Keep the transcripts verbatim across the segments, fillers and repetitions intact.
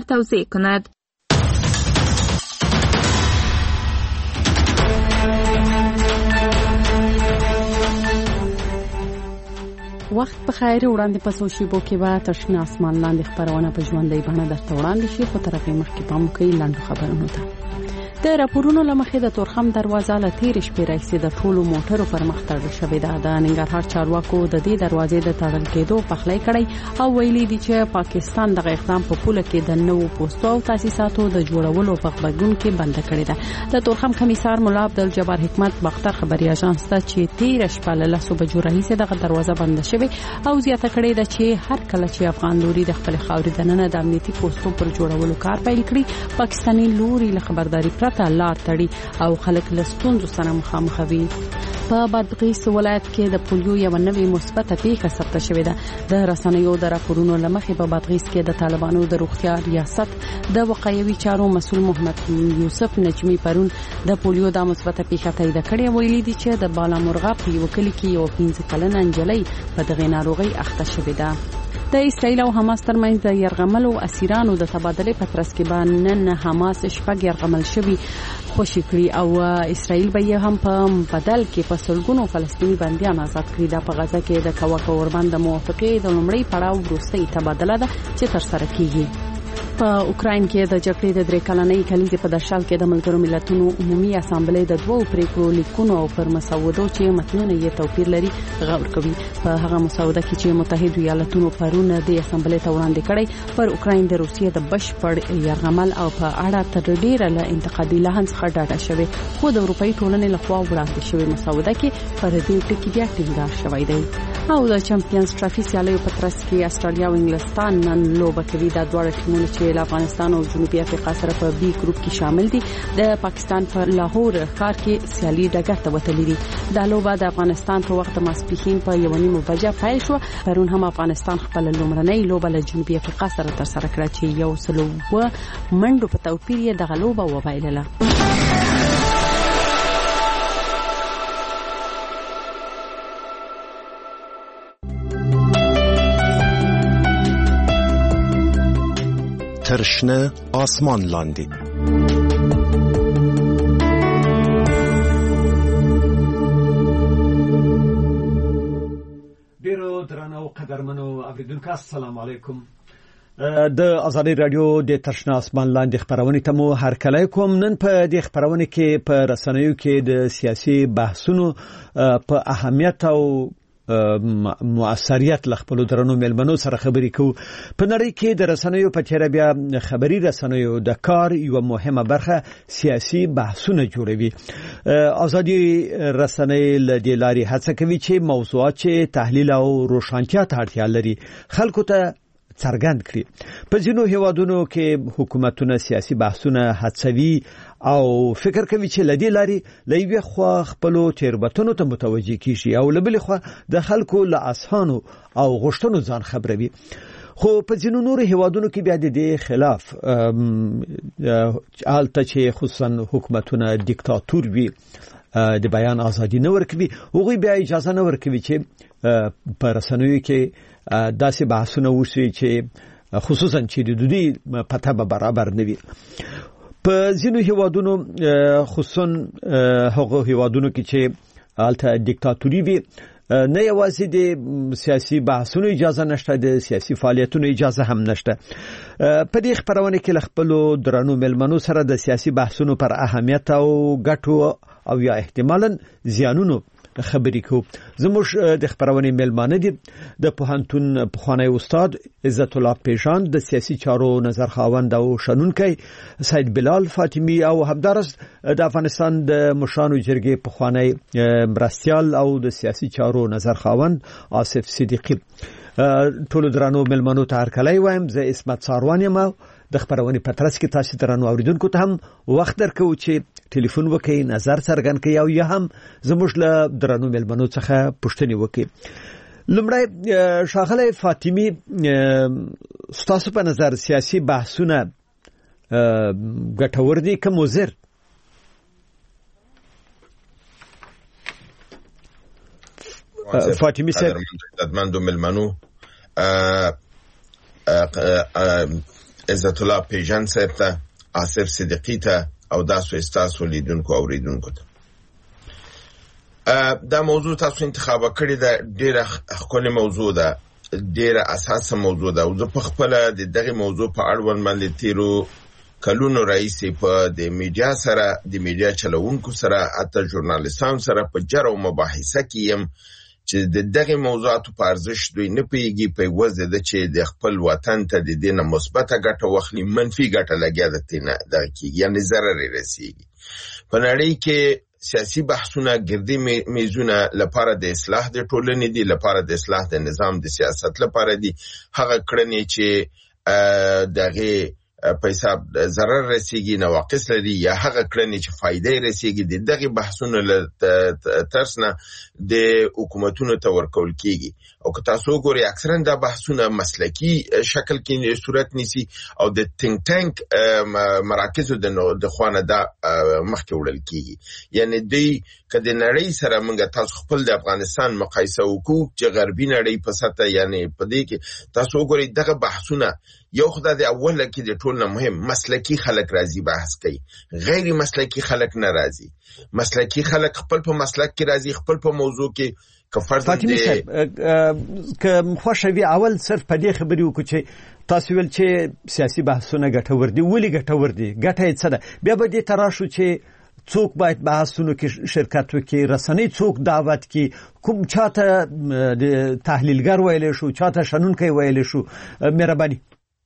توضیح کند. وخت په خیر وړاندې پسو شیبو کې به تشنه اسمان لاندې خبرونه په ژوندۍ بڼه درته وړاندې شي، خو تر هغې مخکې پام کوئ لاندې خبرونو ته. د راپورونو له مخې د تورخم دروازه له تېرې شپې راهیسې د ټولو موټرو پر مخ تړل شوې ده. د ننګرهار چارواکو د دې دروازې د تړل کېدو پخلی کړی او ویلي دي چې پاکستان دغه اقدام په پوله کې د نوو پوستو او تاسیساتو د جوړولو په غبرګون کې بنده کړې ده. د تورخم کمیسار ملا عبدالجبار حکمت باختر خبري اژانس ته چې تېره شپه له لسو بجو راهیسې دغه دروازه بنده شوې او زیاته کړې ده چې هر کله چې افغان لوري د خپل خاورې دننه د امنیتي پوستو پر جوړولو کار پیل کړي، پاکستاني لوري له خبرداري پرته لار تړي او خلک له ستونزو سره مخامخ وي. په بادغیس ولایت کې د پولیو یو نوې مثبته پیښه ثبت شوې ده. د رسنیو د راپورونو له مخې په بادغیس کې د طالبانو د روغتیا ریاست د وقایوي چارو مسؤل محمد یوسف نجمی پرون د پولیو د مثبته پیښه تایید کړې. ویلي دي چې د بالامرغه په یو کلی کې یو پنځه کلنه نجلۍ په دغه ناروغي اخته شوې ده. د اسرائیل او حماس ترمنځ د يرغملو اسیرانو د تبادله په ترڅ کې باندې نن حماس شپږ يرغمل شوي خوشي کړی او اسرائیل به هم په بدل کې په سلګونو فلسطینی بنديان آزاد کړي. د په غزه کې د کوکو وربند موافقې د لومړی پړاو وروستۍ تبادله ده چې تر سره کیږي. په اوکراین کې د جګړې د درې کلنۍ کلیزې په درشل کې د ملګرو ملتونو عمومي اسامبلې د دوو پریکړو لیکونو او پر مسودو چې متنونه یې توپیر لري غور کوي. په هغه مسوده کې چې متحده ایالاتونو پرون د اسامبلې ته وړاندې کړی پر اوکراین د روسیې د بشپړ یرغمل او په اړه تر ډیره له انتقادي لحن څخه ډاډه شوی، خو د اروپאי ټولنې لخوا وړاندې شوی مسوده کې پر دې ټکي بیا ټینګار شوی دی. او د چمپیونز ټرافي سیالیو په ترڅ کې استرالیا او انګلستان نن لوبه کوي. دا دواړه ټیمونه چې له افغانستان او جنوبي افریقا سره په بي ګروپ کې شامل دي د پاکستان په لاهور ښار کې سیالي ډګر ته وتلې دي. دا لوبه د افغانستان په وخت ماسپښین په یو نیمه بجه پیل شو. پرون هم افغانستان خپل لومړنۍ لوبه له جنوبي افریقا سره تر سره کړه چې یو سلو و منډو په توپیر یې دغه لوبه وبایلله. ترشنه آسمان لاندې ډیرو درنو قدرمنو اوریدونکو السلام علیکم. د ازادي رادیو د ترشنه آسمان لاندې خبرونه ته مو هر کله کوم. نن په دې خبرونه کې په رسنیو کې د سیاسي بحثونو په اهمیت او مؤثریت لخپلو درنو ملمنو سره خبرې کوو. په نړۍ کې د رسنیو په تیره بیا خبري رسنیو د کار یو مهمه برخه سیاسي بحثونه جوړوي. ازادي رسنۍ له دې لارې هڅه کوي چې موضوعات چې تحلیل او روښانتیا ته اړتیا لري خلکو ته څرګند کړي. په ځینو هیوادونو کې حکومتونه سیاسي بحثونه هڅوي او فکر کوي چې لدی لاري لوي خو خپل تیربتونو ته متوجي کیږي او لبل خو د خلکو له اسانو او غشتنو ځان خبروي. خو په ځینو نور هیوادونو کې بیا د دې خلاف حالت چې خصوصا حکومتونه دیکتاتور وي د بیان ازادي نه ورکوي، هغوی بیا اجازه نه ورکوي چې په رسنیو کې داسې بحثونه وشي چې خصوصا چې د دوی پته به برابر نه وي. په ځینو هیوادونو خصوصا هغه هیوادونو کې چې الته دیکتاتوري وي نه یوازې د سیاسي بحثونو اجازه نشته، د سیاسي فعالیتونو اجازه هم نشته. په دې خبرونه کې خپل درنو ملمنو سره د سیاسي بحثونو پر اهمیت او ګټو او یا احتمالاً زیانونو خبرې کوو. زموږ د خبرونې ملمانه دي د پوهنتون پخوانی استاد عزت الله پیژان، د سیاسي چارو نظر خاوند او شنونکی سید بلال فاطمی او همدارس د افغانستان د مشرانو جرګې پخوانی مرستیال او د سیاسي چارو نظر خاوند آصف صدیقی. ټول درانو ملمنو ته هرکلی وایم. زه اسمت ساروان یم. د خبرونې په ترڅ کې تاسو درنو اوریدونکو ته هم وخت درکو چې ټلیفون وکړئ، نظر څرګند کړئ او یا هم زموږ له درنو ملمنو څخه پوښتنې وکړئ. لومړی ښاغلی فاطمی، ستاسو په نظر سیاسي بحثونه ګټور دي که مضر؟ فاطمی صاحب. خدمتمندو ملمنو، عزت الله پیجن صاحب ته، آصف صدیقی ته او تاسو استاسو لیدونکو او اوریدونکو ته. دا موضوع تاسو انتخاب کړی دا ډیره ښکلې موضوع ده، ډیره اساسه موضوع ده او زه په خپل د دغه موضوع په اړه باندې تیرو کلونو رئیسي په د میډیا سره د میډیا چلوونکو سره حتی ژورنالیستانو سره په جرو مباحثه کې يم چې د دغه موضوعاتو په ارزښت دوی نه پیږي، په وځه د چې د خپل وطن ته د دینه مثبته ګټه واخلي، منفي ګټه لګیا ده تینه دغه کې یعنی ضرر رسیږي. په نړۍ کې سیاسي بحثونه ګردي میزونه لپاره د اصلاح د ټولنې دي، لپاره د اصلاح د نظام د سیاست لپاره دي. هغه کړنې چې دغه په حساب ضرر رسیږي، نواقص لري، یا هغه کړنې چې فائدې رسیږي د دغه بحثونو له ترڅنګ د حکومتونو ته ورکول کیږي. او که تاسو ګورئ اکثرا دا بحثونه مسلکی شکل کې صورت نیسي او د تینک ټانک مراکزو د خوانه دا مخکې وړل کیږي. یعنی دوی که د نړۍ سره موږ تاسو خپل د افغانستان مقایسه وکړو چې غربي نړۍ په سطح یعنی په دې کې تاسو ګورئ دغه بحثونه یو خدای د اوله کې د ټول نه مهم مسلکی خلک راځي بحث کوي، غیر مسلکی خلک نه راځي. مسلکی خلک خپل په مسلک کې راځي، خپل په موضوع کې کفر دې که خوشوي اول صرف په دې خبرې وکړو چې تاسو ول چې سیاسي بحثونه ګټور دي، ولې ګټور دي، ګټه یې څه ده؟ بیا به دې تراشو چې څوک باید بحثونو کې شرکت وکړي، رسنۍ څوک دعوت کړي، کوم چاته د تحلیلګر ویل شو، چاته شنونکی ویل شو. مهرباني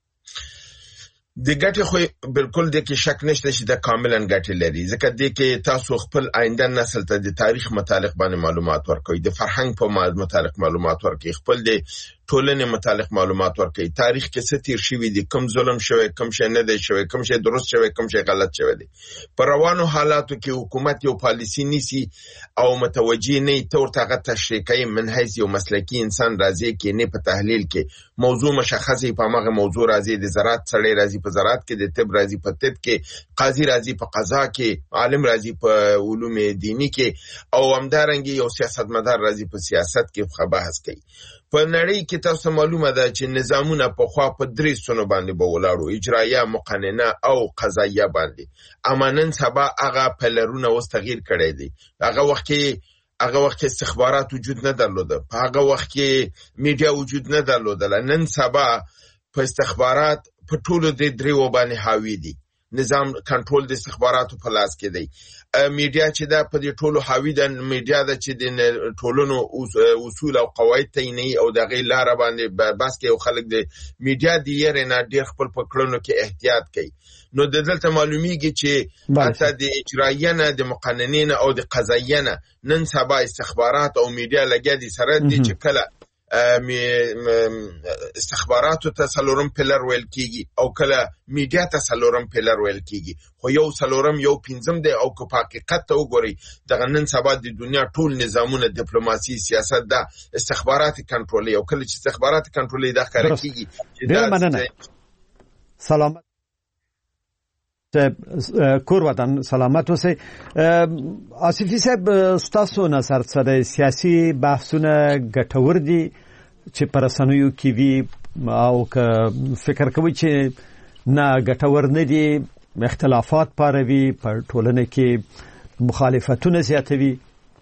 د ګټې خو بالکل د کې شک نشته چې د کاملا ګټې لري، ځکه د کې تاسو خپل آینده نسل ته د تاریخ متعلق باندې معلومات ورکوي، د فرهنګ په متعلق معلومات ورکوي، خپل د ټولنې متعلق معلومات ورکوي، تاریخ کې څه تیر شوی دي، کوم ظلم شوی، کوم شی نه دی شوی، کوم شی درست شوی، کوم شی غلط شوی دی. په روانو حالاتو کې حکومت یو پالیسی نیسی او متوجه نه تور تاغه تشریح کوي من حیث یو مسلکی انسان راځي کې نه په تحلیل کې موضوع مشخصه په ماغه موضوع راځي، د زراعت سړی راځي په زراعت کې، د طب راځي په طب کې، قاضي راځي په قضا کې، عالم راځي په علوم دینی کې، او همدارنګه یو سیاستمدار راځي په سیاست کې بحث کوي. په نړۍ کې تاسو معلومه ده چې نظامونه په خوا په درې سونو باندې به ولاړو، اجرایه، مقننه او قضایه باندې. امانن سبا هغه پلرونه اوس تغییر کړی دی. هغه وخت کې هغه وخت استخبارات وجود نه درلوده، په هغه وخت کې میډیا وجود نه درلوده. نن سبا په استخبارات په ټولو د دریو باندې حاوی دي، نظام کنټرول د استخباراتو په لاس کې دی. میډیا چې دا په دې ټولو حاوی ده، میډیا ده چې د ټولونو اصول او قواعد تعینوي او د غیر لار باندې بس کې او خلک د میډیا د یې نه ډېر خپل پکړونو کې احتیاط کوي. نو د دلته معلومیږي چې حتی د اجرایه نه، د مقننین او د قضایه نه نن سبا استخبارات او میډیا لګیا دي سره دي چې کله استخباراتو ته سلورم پلر ویل کیږي او کله میډیا ته سلورم پلر ویل کیږي، خو یو سلورم یو پنځم دی. او که په حقیقت ته وګورئ دغه نن سبا د دنیا ټول نظامونه ډیپلوماسي سیاست دا استخبارات کنټرولي، او کله چې استخبارات کنټرولي دا ښکاره کیږي چې دا سلامت کور وطن سلامت اوسئ. آصفي صاحب ستاسو نظر سره سیاسي بحثونه ګټور دي چې پر رسنیو کې وي او که فکر کوي چې نه ګټور نه دي، اختلافات پاروي، په ټولنه کې مخالفتونه زیاتوي؟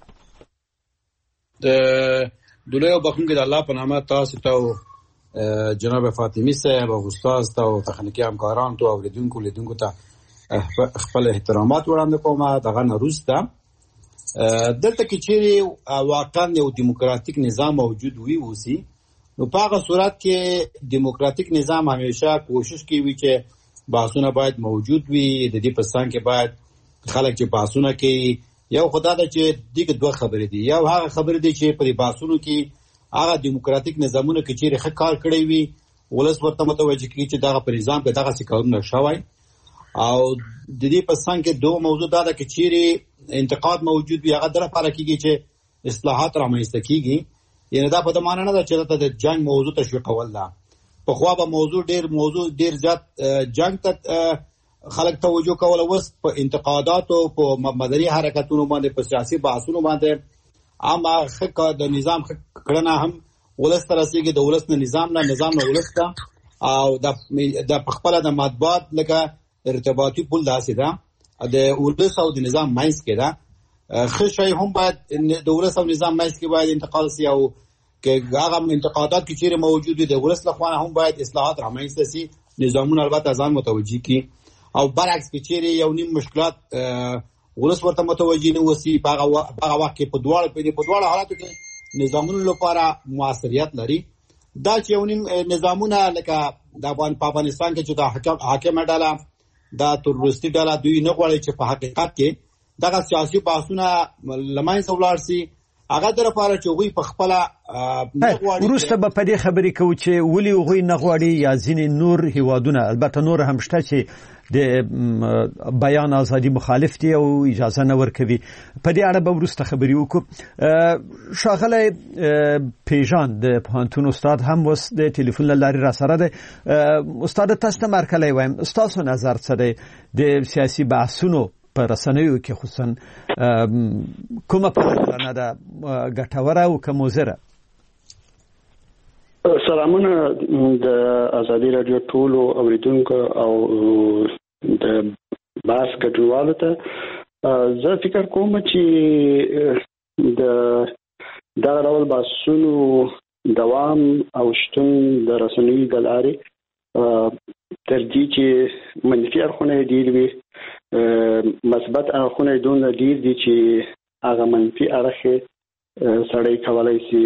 د دلایو بخښونکي د الله په نامه تاسو ته جناب فاطمی صاحب او استاد او تخنیکی همکاران ته او لیدونکو لیدونکو ته خپل احترامات وړاندې کوم. دغه نروسته دلته کې چې واقعا یو دیموکراتیک نظام موجود وي اوسي، نو په هغه صورت کې دیموکراتیک نظام همیشه کوشش کوي چې بحثونه باید موجود وي. د دې په څنګ کې باید خلک چې بحثونه کوي، یو خدای ته چې دغه دوه خبرې دي، یو هغه خبرې دي چې په بحثونو کې هغه دیموکراتیک نظامونه کې چې ښه کار کړی وي، ولس ورته متوجه کیږي چې دغه په نظام کې دغه څه کارونه شوی. او د دې په څنګ کې دوه موضوع دا ده چې چیرې انتقاد موجود وي، هغه در لپاره کیږي چې اصلاحات رامنځته کیږي. یعنی دا په دمانه نه ده چې د جنگ موضوع تشویقول ده. په خو به موضوع ډیر موضوع ډیر زیات جنگ ته خلک توجه کول، اوس په انتقاداتو په مدني حرکتونو باندې، په سیاسي بحثونو باندې اما خکه د نظام کړنه هم ولس تر رسیدي، د ولس نه نظام نه، نظام نه ولس ته. او د د خپل د مطبوعات لکه ارتباطي پول داسې ده د ولس او د نظام ماینس کې ده خشای هم باید د ولس او نظام ماینس کې باید انتقال سي او که هغه انتقادات کې چیرې موجود دي د ولس لخوا هم باید اصلاحات رامنځته سي نظامونه البته ځان متوجي کی او برعکس کې چیرې یو نیم مشکلات ولس ورته متوجي نه وسی په هغه وخت کې په دواړو په دواړو حالاتو کې نظامونو لپاره موثریت لري دا چې یو نیم نظامونه لکه د افغانستان کې چې د حاکم ډله دا تروریستي ډله دوی نه غواړي چې په حقیقت کې دغه سیاسي بحثونه لماین سولار سي هغه در لپاره چې غوي په خپل نغواړي ورسته به په دې خبرې کوي چې ولي غوي نغواړي یا ځینې نور هیوادونه البته نور هم شته چې د بیان ازادي مخالف دي او اجازه نه ورکوي په دې اړه به ورسته خبرې وکړو شاغله پیژان د پوهنتون استاد هم وس د ټلیفون لاري را سره ده استاد تاسو ته مرکلې وایم تاسو نظر څه دی د سیاسي بحثونو په رسنیو کې خصوصا کومه پروګرام ده ګټوره او کوموزره سلامونه د ازادي رادیو ټول اوریدونکو او د باس ګډوالو ته زه فکر کوم چې د دا ډول باسونو دوام او شتون د رسنیو د لارې تر دې چې منفي اړخونه ډېر وي مثبت اړخونه دون ډېر دي چې هغه منفي اړخ سړی کولای شي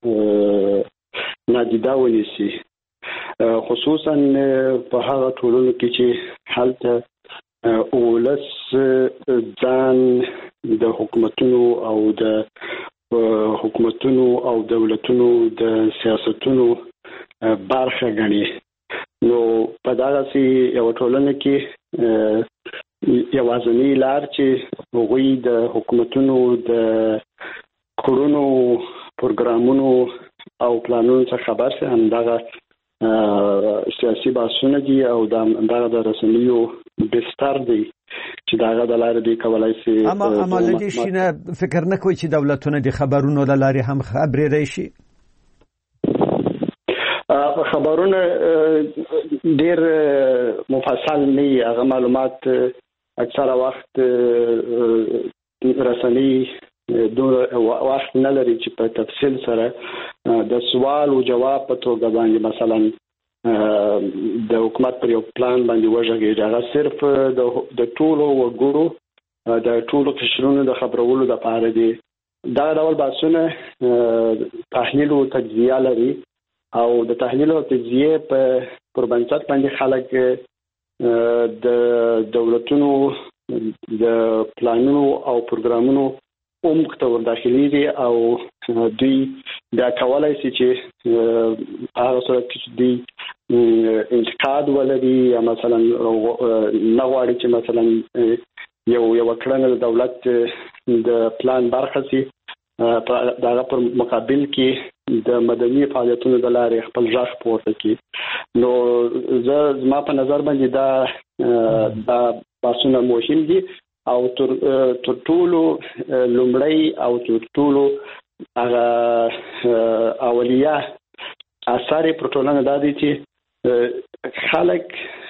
نادیده ونیسي خصوصا په هغه ټولنو کې چې هلته اولس ځان د حکومتونو او د حکومتونو او دولتونو د سیاستونو برخه ګڼي نو په دغه یو ټولنه کې یوازینی لار چې هغوی د حکومتونو د کړنو پروګرامونو او پلانونو څخه خبر سي همدغه سیاسي بحثونه دي او دغه د رسنیو بستر دی چې دغه د لارې دی کولای شي اما اما لدې شنه فکر نه کوي چې دولتونه د خبرونو د لارې هم خبرې راشي خبرونه ډېر مفصل نه هغه معلومات اکثره وخت رسنی دور وخت نه لري چې په تفصیل سره د سوال او جواب په توګه باندې مثلا د حکومت پر یو پلان باندې وژغي هغه صرف د ټولو وګړو د ټولو قشرونو د خبرولو د پاره دی دا ډول باسونه تحلیل او تجزیه لري او د تحلیل او تجزیه په پربنسټ باندې خلک د دولتونو د پلانونو او پروګرامونو عمق ته ورداخلي دي او دوی دا کولای شي چې هغه صورت کې دوی انتقاد ولري یا مثلا نغواړي چې مثلا یو یو کړنه د دولت د پلان برخه سي دغه پر مقابل کې د مدني فعالیتونو د لارې خپل ځخ پورته کی نو زه زما په نظر باندې دا دا باسونه مهم دي او تر ټولو لومړی او تر ټولو هغه اولیه اثر پروتولانه د دې چې خلک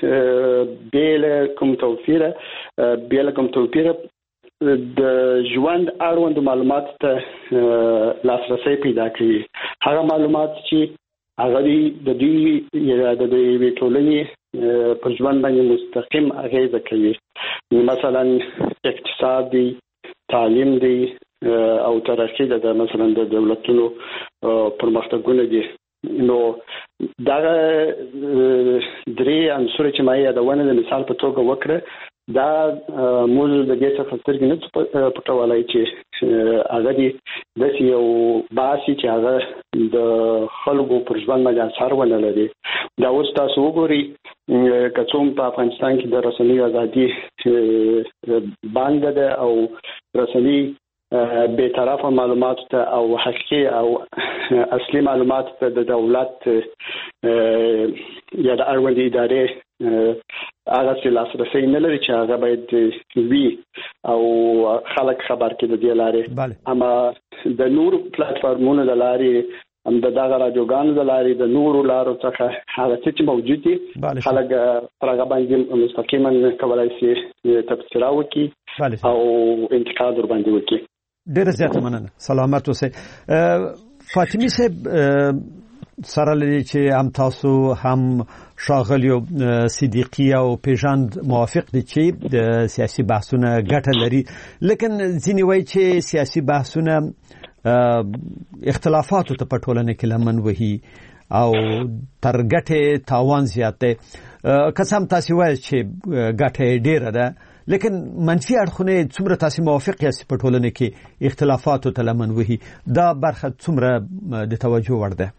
بیل کوم توفیره بیل کوم توفیره د ژوند اړوند معلومات ته لاسرسي پیدا کړي هغه معلومات چې هغه د دې د دې ټولنې په ژوند باندې مستقیم اغیزه کوي مثلا اقتصادي تعلیم دی او ترقی د مثلا د دولتونو پرمختګونه دي نو دا درې عنصر چې ما یادونه د مثال په توګه وکړه دا موږ د دې څخه سترګې نه پټولای چې هغه دی د یو باسي چې هغه د خلکو پر ژوند باندې اثر ونه لري دا اوس تاسو وګورئ کڅوم په افغانستان کې د رسنیو ازادي باندې ده او رسنی به طرفه معلومات ته او حقيقي او اصلي معلومات ته د دولت یا د اړوند ادارې هغه چې لاسرسي نه لري چې هغه باید وي او خلک خبر کې د دې لارې اما د نور پلیټ فارمونو د لارې هم د دغه راډیوګانو د لارې د نورو لارو څخه هغه څه چې موجود دي خلک پر هغه باندې مستقیما کولای شي تبصره وکړي او انتقاد ور باندې وکړي. ډیره زیاته مننه. سلامت اوسئ. فاطمی صاحب سره لري چې هم تاسو هم شاغلی صدیقی او پیژند موافق دي چې د سیاسي بحثونه ګټه لري، لیکن ځینې وایي چې سیاسي بحثونه اختلافاتو ته په ټولنه کې لمن وهي او تر ګټې تاوان زیات دی. که څه هم تاسو وایي چې ګټه ډیره ده، لیکن منفي اړخونه څومره تاسو موافق یاست په ټولنه کې اختلافاتو ته لمن وهي؟ دا برخه څومره د توجه وړ ده؟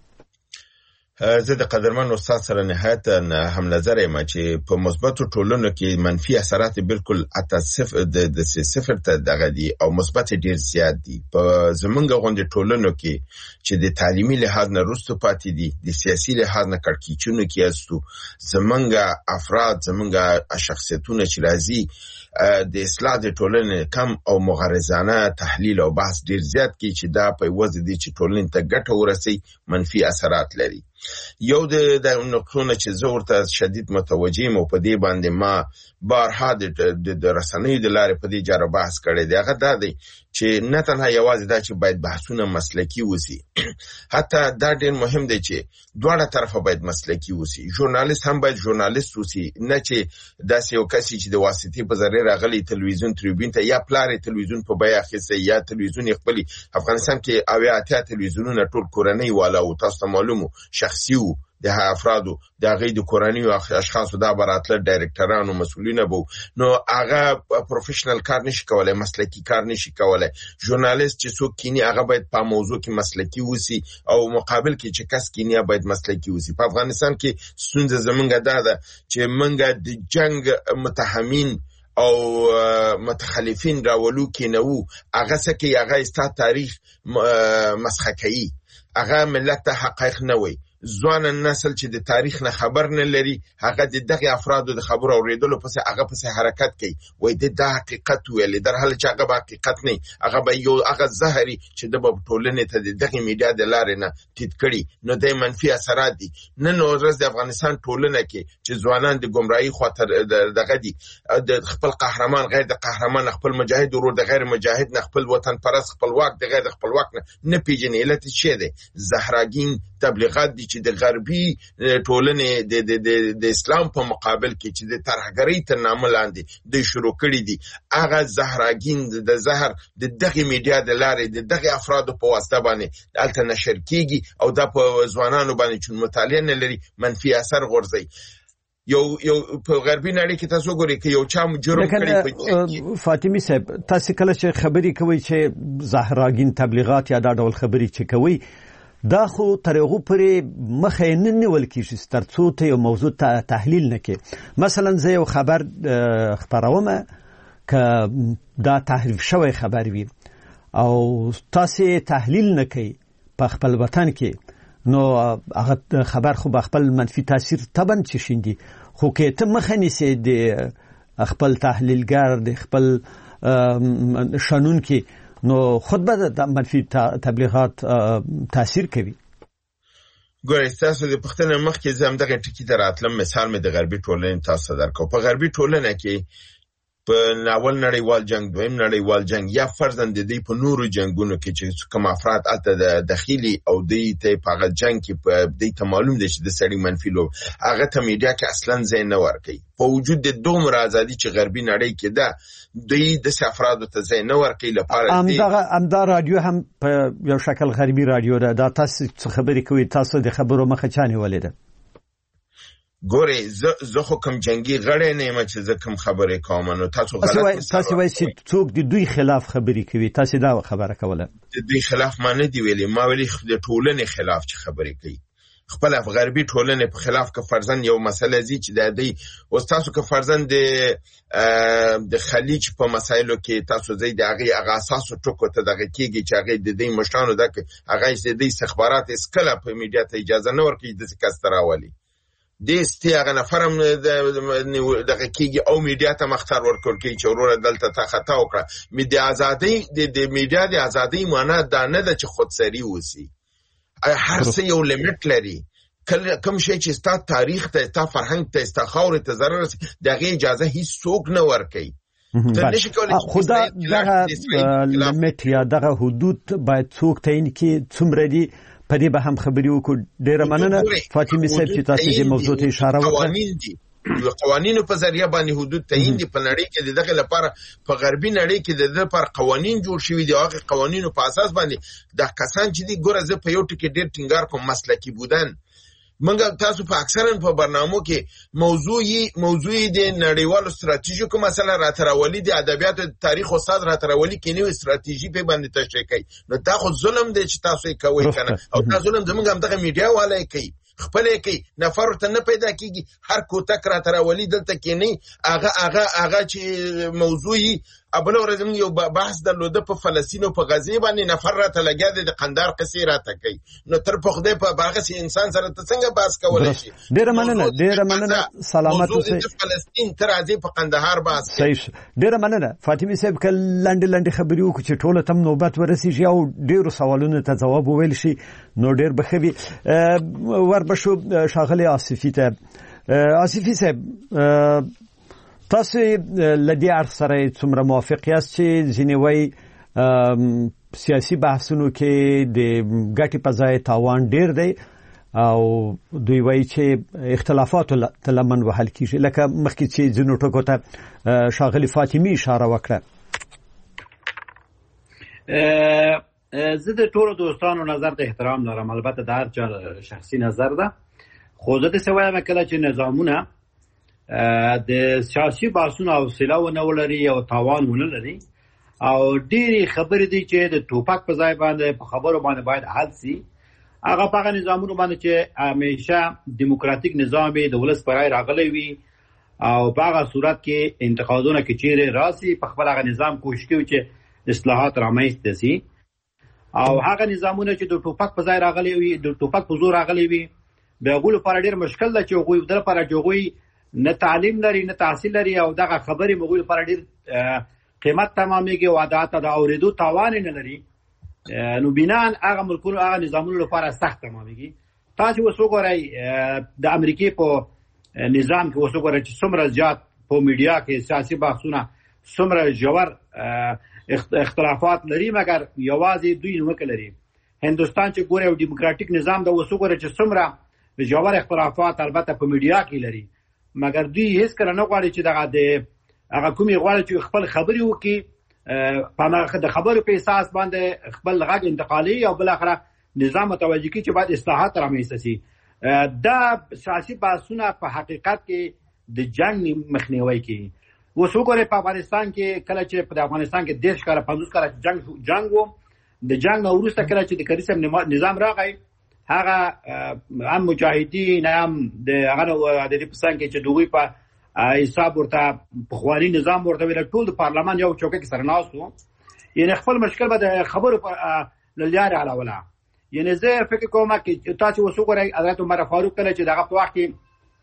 زه د قدرمن استاد سره نهایت هم نظر یم چې په مثبتو ټولنو کې منفي اثرات بالکل اته صفر د صفر ته دغه دي او مثبت ډیر زیات دي. په زمونږ غونډه ټولنو کې چې د تعلیمي لحاظ نه رستو پاتې دي، د سیاسي لحاظ نه کړکېچونو کې استو، زمونږ افراد زمونږ شخصیتونه چې راځي د اصلاح د ټولنې کم او مغرضانه تحلیل او بحث ډیر زیات کی چې دا په وځ دي چې ټولنې ته ګټه ورسي، منفي اثرات لري. یو د نقطونه چې زه ورته شدید متوجه یم او په دې باندې ما بارها د رسنیو د لارې په دې جاره بحث کړی دی، هغه دا دی چې نه تنها یوازې دا چې باید بحثونه مسلکی وسی، حتی دا ډېر مهم دی چې دواړه طرفه باید مسلکی وسی. ژورنالیست هم باید ژورنالیست وسی، نه چې داسې یو کس چې د واسطې په ذریعه راغلی تلویزیون تریبیون ته یا پلار تلویزیون په بیه اخیستی یا تلویزیون خپل افغانستان کې اویا اتیا تلویزیونونه ټول کورنۍ والا او تاسو معلومو شخصي وو د افرادو د غي د کورنۍ او اشخاصو د براتله ډایرکټرانو مسؤلین بو، نو هغه پروفیشنل کار نشي کولای، مسلکی کار نشي کولای. ژورنالیست چې څوک کینی هغه باید په موضوع کې مسلکی وسی او مقابل کې چې کس کینی باید مسلکی وسی. په افغانستان کې ستونزه زمونږ ده چې منګه د جنگ متهمین او متخلفین راولو کې نو هغه سکه هغه استا تاریخ مسخه کوي، هغه ملت ته حقایق نه وي. ځوان نسل چې د تاریخ نه خبر نه لري هغه د دغه افرادو د خبرو اوریدلو پس هغه پس حرکت کوي، وای د حقیقت ویل در حال چې هغه حقیقت نه، هغه به یو هغه زهري چې د ټولنې ته دغه میډیا د لارې نه تید کړي، نو د منفي اثرات دي. نن ورځ د افغانستان ټولنه کې چې ځوانان د گمراهي خاطر دغه دي، د خپل قهرمان غیر د قهرمان، خپل مجاهد ورور د غیر مجاهد نه، خپل وطن پرست خپلواک د غیر خپلواک نه نه پیژنې. علت څه دی؟ زهراګین تبلیغات دي چې د غربي ټولنې د د د اسلام په مقابل کې چې د ترهګرۍ تر نامه لاندې د شروع کړي دي. هغه زهراګین د زهر د دغه میډیا د لارې د دغه افرادو په واسطه باندې دلته نشر کیږي او د په ځوانانو باندې چې مطالعه نه لري منفي اثر غورځي. یو یو په غربي نړۍ کې تاسو ګورئ چې یو چا جرم کړی په فاطمی صاحب تاسو کله چې خبري کوي چې زهراګین تبلیغات یا دا ډول خبري چې کوي، دا خو تر هغه پرې مخه نه نیول کیږي ترڅو ته یو موضوع ته تحلیل نه کوي. مثلا زه یو خبر خبروم ک دا تحریف شوی خبر وي او تاسو تحلیل نه کوي په خپل وطن کې، نو هغه خبر خو په خپل منفي تاثیر تبن چی شیندي. خو کې ته مخه نیسي د خپل تحلیلګر د خپل شنون کې، نو خود به د منفي تبلیغات تاثیر کوي. ګورئ تاسو د پښتنه مخ کې زم دغه ټکی دراتلم مثال مې د غربي ټولنې تاسو درکو. په غربي ټولنه کې په ناول نړیوال جنگ، دویم نړیوال جنگ یا فرضاً د دې په نورو جنگونو کې چې کوم افراد الته د داخلي او د ته په جنگ کې په دې ته معلوم دي چې د سړي منفي لو هغه ته میډیا کې اصلاً ځای نه ورکي. په وجود د دومره ازادي چې غربي نړۍ کې ده، دوی د افرادو ته ځای نه ورکي لپاره دي. همدغه همدا رادیو هم په یو شکل غربي رادیو ده. دا تاسو خبرې کوي، تاسو د خبرو مخه چانه ولیده. ګورې زه خو کوم جنگي غړی نه یم چې زه کوم خبرې کوم، نو تاسو غلط تاسو وایي چې څوک د دوی خلاف خبرې کوي، تاسو دا خبره کوله. د دوی خلاف ما نه دی ویلي، ما ویلي د ټولنې خلاف چې خبرې کوي. خپل غربي ټولنې په خلاف که فرضاً یو مسله زی چې د دې او تاسو که فرضاً د د خلیج په مسایلو کې تاسو زی د هغه هغه اساسو ټکو ته دغه کېږي چې هغه د دې مشرانو دغه هغه د دې استخبارات اسکله په میډیا ته اجازه نه ورکړي د کستراولي د استیاغه نفرم دغه کېږي او میډیا ته مختار ورکول کوي چې وروره دلته تا خطا وکړه. میډیا ازادي د میډیا د ازادي معنی دا نه ده چې خودسری وسی. هر څه یو لیمټ لري. کله کوم شي چې ستا تاریخ ته ستا فرهنګ ته ستا خاور ته ضرر رسي دغه اجازه هیڅ څوک نه ورکوي. ته نشي کولای خدا دغه لیمټ یا دغه حدود باید څوک تعیین کړي څومره دي. په دې به هم خبرې وکړو. ډیره مننه فاطمه صاحب چې تاسو دې موضوع ته اشاره وکړه. یو قوانینو په ذریعہ باندې حدود تعیین دي. په نړۍ کې دغه لپاره په غربي نړۍ کې دغه لپاره قوانین جوړ شوي دي. هغه قوانینو په اساس باندې د کسان چې دي ګوره زه په یو ټکی ډیر ټینګار کوم مسلکی بودن. منګه تاسو په اکثرا په برنامو کې موضوعي موضوعي د نړیوالو ستراتیژیکو مسله راتراولي دي. ادبیات تاریخ استاد راتراولي کې نو ستراتیژي په باندې تشریح کوي. نو دا خو ظلم دی چې تاسو یې کوي کنه. او دا ظلم زموږ هم دغه میډیا والے کوي خپل کوي. نفر ته نه پیدا کیږي. هر کوتک راتراولي دلته کې نه هغه هغه هغه چې موضوعي ابل ورځم یو بحث درلود په فلسطین او په غزه باندې نفر راته لګیا دي د قندار قصې راته کوي. نو تر په خدای په باغه سي انسان سره ته څنګه بحث کولای شي؟ ډیره مننه ډیره مننه سلامات اوسئ. فلسطین تر ازي په قندهار بحث صحیح. ډیره مننه فاطمه صاحب کله لاندې لاندې خبرې وکړو چې ټوله تم نوبت ورسیږي او ډیرو سوالونو ته جواب وویل شي. نو ډیر بخوي وربشو شاغلي آصفي ته. آصفي صاحب تاسو لدی ارخ سره څومره موافق یاست چې ځینې وایي سیاسي بحثونو کې د ګټې په ځای تاوان ډیر دی او دوی وایي چې اختلافاتو ته لمن وهل کیږي لکه مخکې چې ځینو ټکو ته ښاغلي فاطمي اشاره وکړه؟ زه د ټولو دوستانو نظر ته احترام لرم، البته د هر چا شخصي نظر ده، خو زه داسې وایم کله چې نظامونه د سیاسي بحثونو حوصله ونه ولري او تاوان ونه لري او ډېرې خبرې دي چې د ټوپک په ځای باندې په خبرو باندې باید حل سي، هغه په هغه نظامونو باندې چې همیشه دیموکراتیک نظام د ولس پر رای راغلی وي او په هغه صورت کې انتقادونه کې چیرې راسي په خپل هغه نظام کوشش کوي چې اصلاحات رامنځته سي او هغه نظامونه چې د ټوپک په ځای راغلي وي د ټوپک په زور راغلي وي د هغو لپاره ډېر مشکل ده چې هغوی د لپاره چې هغوی نه تعلیم لري نه تحصیل لري او دغه خبرې هغوی لپاره ډېر قیمت تمامېږي او حتی د اورېدو توان نه لري، نو بناً هغه ملکونو هغه نظامونو لپاره سخت تمامېږي. تاسو اوس وګورئ د امریکې په نظام کې اوس وګورئ چې څومره زیات په میډیا کې سیاسي بحثونه څومره ژور اختلافات لري مګر یوازې دوی نیوکه لري. هندوستان چې ګورئ یو ډیموکراتیک نظام ده اوس وګورئ چې څومره ژور اختلافات البته په میډیا کې لري مګر دوی هیڅ کله نه غواړي چې دغه د هغه کومې غواړي چې خپل خبرې وکړي په د خبرو په اساس باندې خپل غږ انتقالي او بالاخره نظام متوجه کړي چې باید اصلاحات رامنځته شي. دا سیاسي بحثونه په حقیقت کې د جنګ مخنیوي کوي. اوس وګورئ په افغانستان کې کله چې په افغانستان کې دېرش کاله پنځوس کاله جنګ جنګ و د جنګ نه وروسته کله چې د کریسم نظام راغی هغه هم مجاهدین هم د هغه د دې پسان کې چې دوی په حساب ورته پخوانی نظام ورته ویل ټول د پارلمان یو چوکۍ کې سره ناست وو، یعنی خپل مشکل به د خبرو په لارې حلوله. یعنی زه فکر کوم چې تاسو وسوګورئ حضرت عمر فاروق کله چې دغه په وخت کې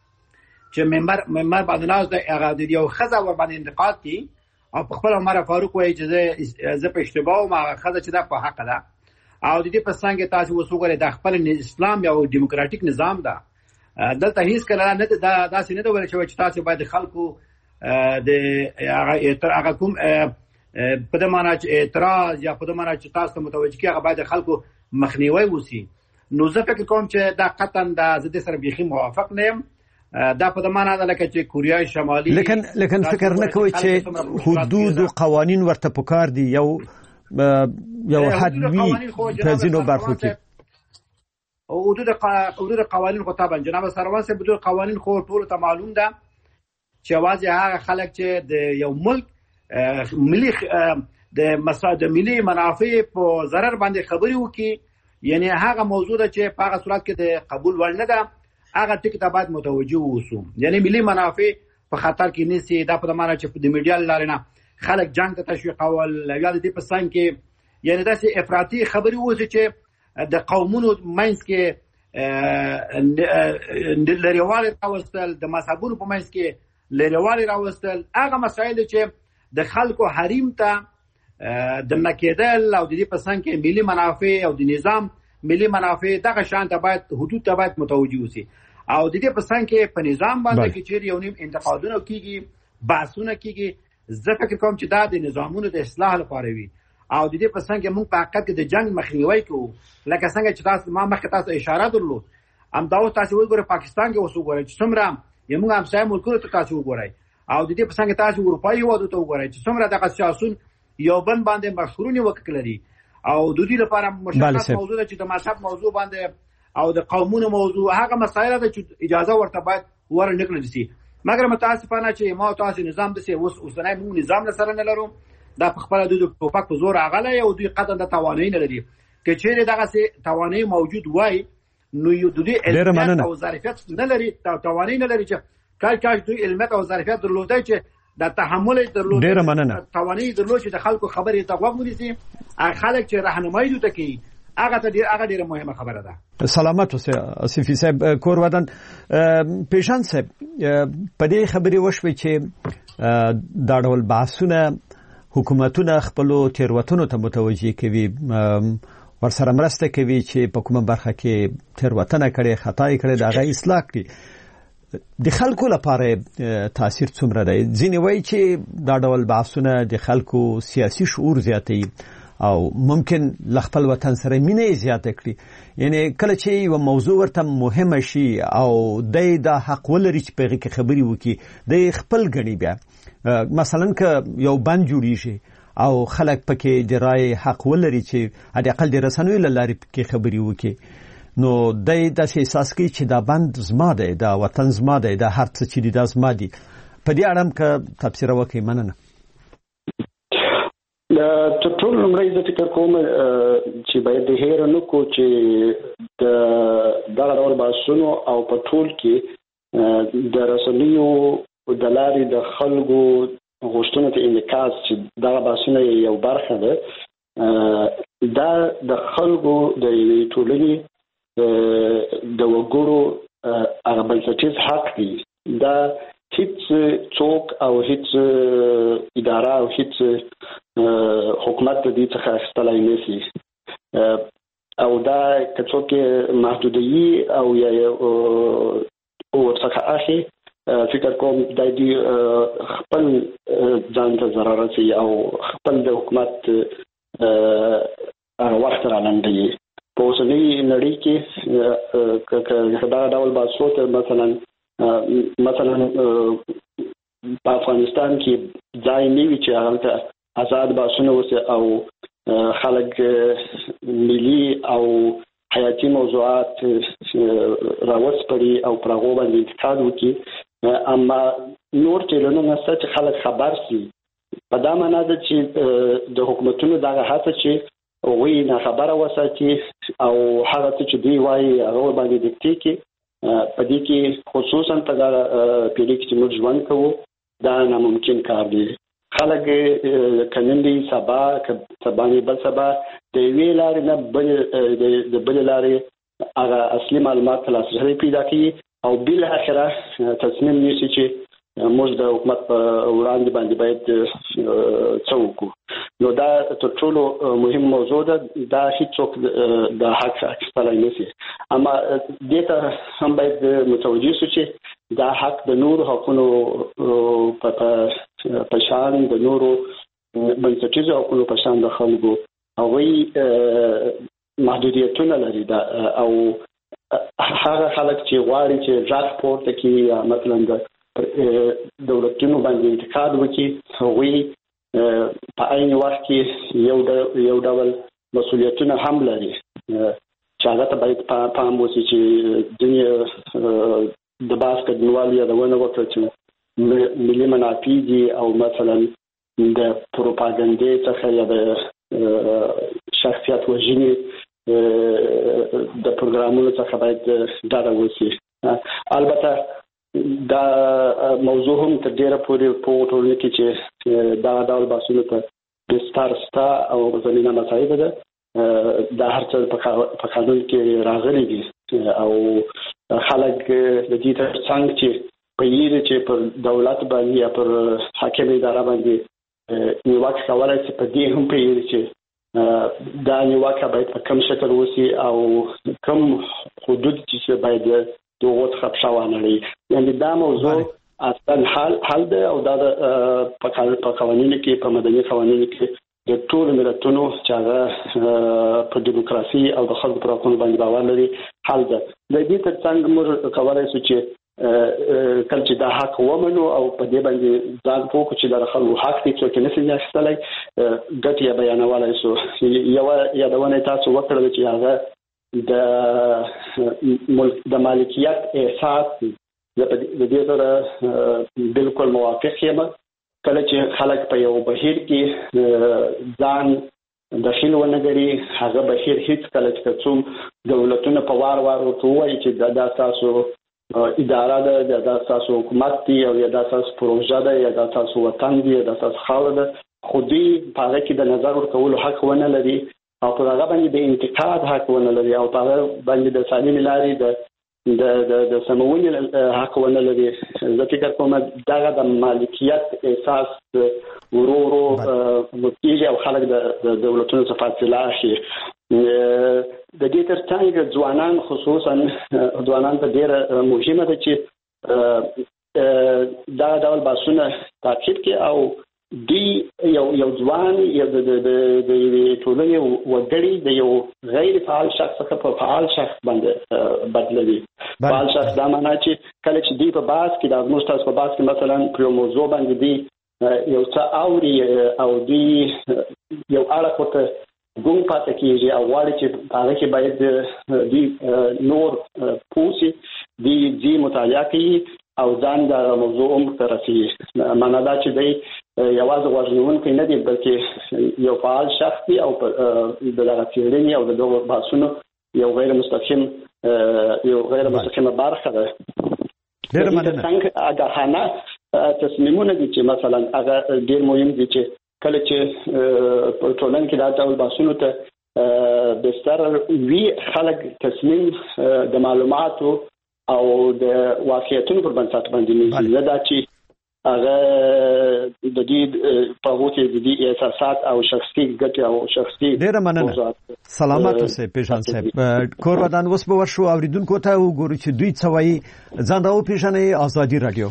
چې منبر منبر باندې ناست دی هغه د یو ښځه ور باندې انتقاد کوي او په خپل عمر فاروق وایي چې زه زه په اشتباه وم هغه ښځه چې دا په حق ده او د دې په څنګه تاسو وسوګورئ د خپل اسلام یو دیموکراتیک نظام ده دلته هیڅ کله نه دا داسې نه ویل چې تاسو باید خلکو د هغه کوم په دې معنی چې اعتراض یا په دې معنی چې تاسو متوجه کیږي هغه باید خلکو مخنیوي وسی. نو زه فکر کوم چې دا قطعا د زده سره بيخي موافق نه یم. دا په دې معنی ده لکه چې کوریا شمالي لیکن لیکن فکر نه کوي چې حدود او قوانين ورته پکار دي یو یو حدوي په ځینو برخو کې حدود حدود قوانين خو طبعا جناب سروان صاحب حدود قوانين خو ټول ته معلوم ده چې واځي هغه خلک چې د یو ملک ملي د مصالح ملي منافع په ضرر باندې خبري وکي، یعنی هغه موضوع ده چې په هغه صورت کې د قبول وړ نه ده هغه ټکی ته باید متوجه اوسو، یعنی ملي منافع په خطر کې نيسي. دا په معنا چې د میډیا لارې نه خلک جنگ ته تشویقول یا د دې په څنګ کې یعنی داسې افراطي خبري وځي چې د قومونو منځ کې لريوالي راوستل د مذهبونو په منځ کې لريوالي راوستل هغه مسایل چې د خلکو حریم ته د نکیدل او د دې په څنګ کې ملي منافع او د نظام ملي منافع دغه شان ته باید حدود ته باید متوجي وسی او د دې په څنګ کې په نظام باندې کې چیرې یو نیم انتقادونه کیږي بحثونه کیږي زه فکر کوم چې دا د نظامونو د اصلاح لپاره وي او د دې په څنګ کې موږ په حقیقت کې د جنگ مخنیوي کوو لکه څنګه چې تاسو ما مخکې تاسو اشاره درلود ام دا تاسو وګورئ پاکستان کې اوسو ګورئ چې څومره یمو هم سایم ملکونو ته تاسو وګورئ او د دې په څنګه تاسو اروپایي هیوادو ته وګورئ چې څومره دغه سیاسون یو بند باندې مشهورونه وکړي لري او د دې لپاره مشخص موضوع ده چې د مذهب موضوع باندې او د قومونو موضوع هغه مسایل ده چې اجازه ورته باید ورنکړل شي مګر متاسفانه چې ما تاسو نظام د سي اوس اوسنۍ موږ نظام سره نه لرو دا په خپل د ټوپک په زور اغله او دوی قطعا د توانایي نه لري چې چیرې دغه سي توانایي موجود وای نو یو دوی علم او ظرفیت نه لري توانایي نه لري چې کال کال دوی علم او ظرفیت درلودای چې د تحمل درلودای ډیر مننه توانایي درلود چې د خلکو خبرې ته غوږ ونیسي خلک چې راهنمایي دوی ته کوي هغه ته ډیر هغه ډیره مهمه خبره ده سلامت اوسه اسفي صاحب کور ودان پیشان صاحب په دې خبرې وشوي چې دا ډول بحثونه حکومتونه خپل تیروتنو ته متوجي کوي ورسره مرسته کوي چې په کومه برخه کې تیروتنه کړي خطا کړي دا غي اصلاح کړي د خلکو لپاره تاثیر څومره دی ځینې وایي چې دا ډول بحثونه د خلکو سیاسي شعور زیاتوي او ممکن لخپل وطن سره مینه زیاته کړي یعنی کله چې یو موضوع ورته مهمه شي او د حق ولري چې په کې خبري وکي د خپل غني بیا مثلا که یو بند جوړیږي او خلک پکې د رائے حق ولري چې د اقل د رسنوي لارې کې خبري وکي نو د داسې احساس کوي چې دا بند زما دی دا وطن زما دی دا هر څه چې د زما دی په دې اړه که تفسیر وکړي مننه د ټول لمړی د فکر کوم چې باید د هیر نو کو چې د دغه ډول باسونو او په ټول کې د رسنیو د لارې د خلکو غوښتنو ته انعکاس چې دغه باسونه یو برخه ده دا د خلکو د ټولنې د وګړو هغه بنسټیز حق دی دا هیڅ څوک او هیڅ اداره او هیڅ حکومت دې څخه اخیستلای نشي او دا که څوک محدودي او یا او څخه اخی فکر کوم د دې خپل ځان ته ضرر رسي او خپل د حکومت وخت رالاندي په اوسنۍ نړۍ کې دا ډول باسوت مثلا مثلا په افغانستان کې ځای نیوي چې هغه آزاد باسونه وسه او خلک ملي او حیاتي موضوعات راوځپړي او پرغو باندې انتقاد وکړي اما نور ټولنه نسته چې خلک خبر شي په دا معنی ده چې د حکومتونو دغه هڅه چې وی نه خبره وساتي او هغه چې دی وایي هغه باندې دکتي کې په دې کې خصوصا په دا پیډي کې موږ ژوند کوو دا ناممکن کار دی خلک کنندي سبا سبا نه بل سبا د وی لارې نه بل د بل لارې هغه اصلي معلومات ترلاسه پیدا کوي او بل اخره تصمیم نیسي چې موږ د حکومت په وړاندې باندې باید څه وکړو نو دا تر ټولو مهم موضوع ده دا هیڅوک د حق اخیستلای نشي اما دې ته هم باید متوجه شو چې دا حق د نور حقوقو په شان د نورو بنسټیزو حقوقو په شان د خلکو هغوی محدودیتونه لري دا او هغه خلک چې غواړي چې ځات پورته کړي مثلا د دولتونو باندې انتقاد وکړي هغوی په عین وخت کې یو یو ډول مسؤلیتونه هم لري چې هغه ته باید پام وشي چې ځینې د باس کډوال یادونه وکړي چې ملي منافع دي او مثلا د پروپاګاندا څخه یا د شخصیت وژنې د پروګرامونو څخه باید ډډه وشي البته دا موضوع هم تر ډیره پورې په ټولنه کې چې دا ډول باسونه ته د ستارستا او زمينه مسایب ده دا هر څه په قانون کې راغلي دي او خلک د دې تر څنګ چې په یوه چې پر دولت باندې یا پر حاکم اداره باندې نیوکه کولای چې په دې هم په یوه چې دا نیوکه باید په کوم شکل وسی او کوم حدود چې باید دغه خپشاوانه لري یعنی دا موضوع اصلا حل حل ده او دا په قوانینو کې په مدني قوانینو کې د ټول ملتونو چې هغه په دیموکراسي او د خلکو پر حقوقو باندې باور لري حل ده د دې ترڅنګ موږ کولای شو چې کله چې دا حق ومنو او په دې باندې ځان پوه چې د خلکو حق دي چې نه سي اخیستلای ګټه بیانولای شو یو یادونه تاسو وکړل چې هغه د ملک د مالکیت احساس د دې سره بالکل موافق یم کله چې خلک په یو بهیر کې ځان داخل ونګري هغه بهیر هیڅ کله چې څوم دولتونه په وار وار وایي چې دا تاسو اداره ده دا تاسو حکومت دی او دا تاسو پروژه ده یا دا تاسو وطن دی دا تاسو خاور ده خودي په هغه کې د نظر ورکولو حق ونه لري او په هغه باندې د انتقاد حق ونه لري او په هغه باندې د سالم لاري د د د د سمونې حق ونه لري زه فکر کوم دا د مالکیت احساس ورو ورو متیږي او خلک د دولتونو څخه فاصله اخلي د دې ترڅنګ ځوانان خصوصا ځوانان په ډېر مهمه ده چې دا ډول باسونه تاکید کوي او دی یو یو ځوان یو د د د ټولنې وګړي د یو غیر فعال شخص څخه په فعال شخص باندې بدلوي فعال شخص دا معنی چې کله چې دی په باس کې د ازموش تاسو په باس کې مثلا په موضوع باندې دی یو څه اوري او دی یو اړه کوته ګون پاتې کیږي او واړي چې هغه کې باید دی نور پوسی دی دی مطالعه کوي او ځان د موضوع هم ترسي معنا دا چې دی یوازې غوښنون کې نه دی بلکې یو فعال شخص دی او د دغه تیوري او د دغه بحثونو یو غیر مستقیم یو غیر مستقیمه برخه ده ډېر مننه څنګه اګهانه تصمیمونه دي چې مثلا هغه ډېر مهم دي چې کله چې په ټولنه کې دا ډول بحثونو ته بستر وی خلک تصمیم د معلوماتو او د واقعیتونو پر بنسټ باندې نه دا چې هغه د دې په وخت د دې احساسات او شخصي ګټه او شخصي ډېر مننه سلامات اوسئ پیژان صاحب کور ودان اوس به ورشو اوریدونکو ته وګورئ چې دوی څه وایي ځان راو پیژنې ازادي رادیو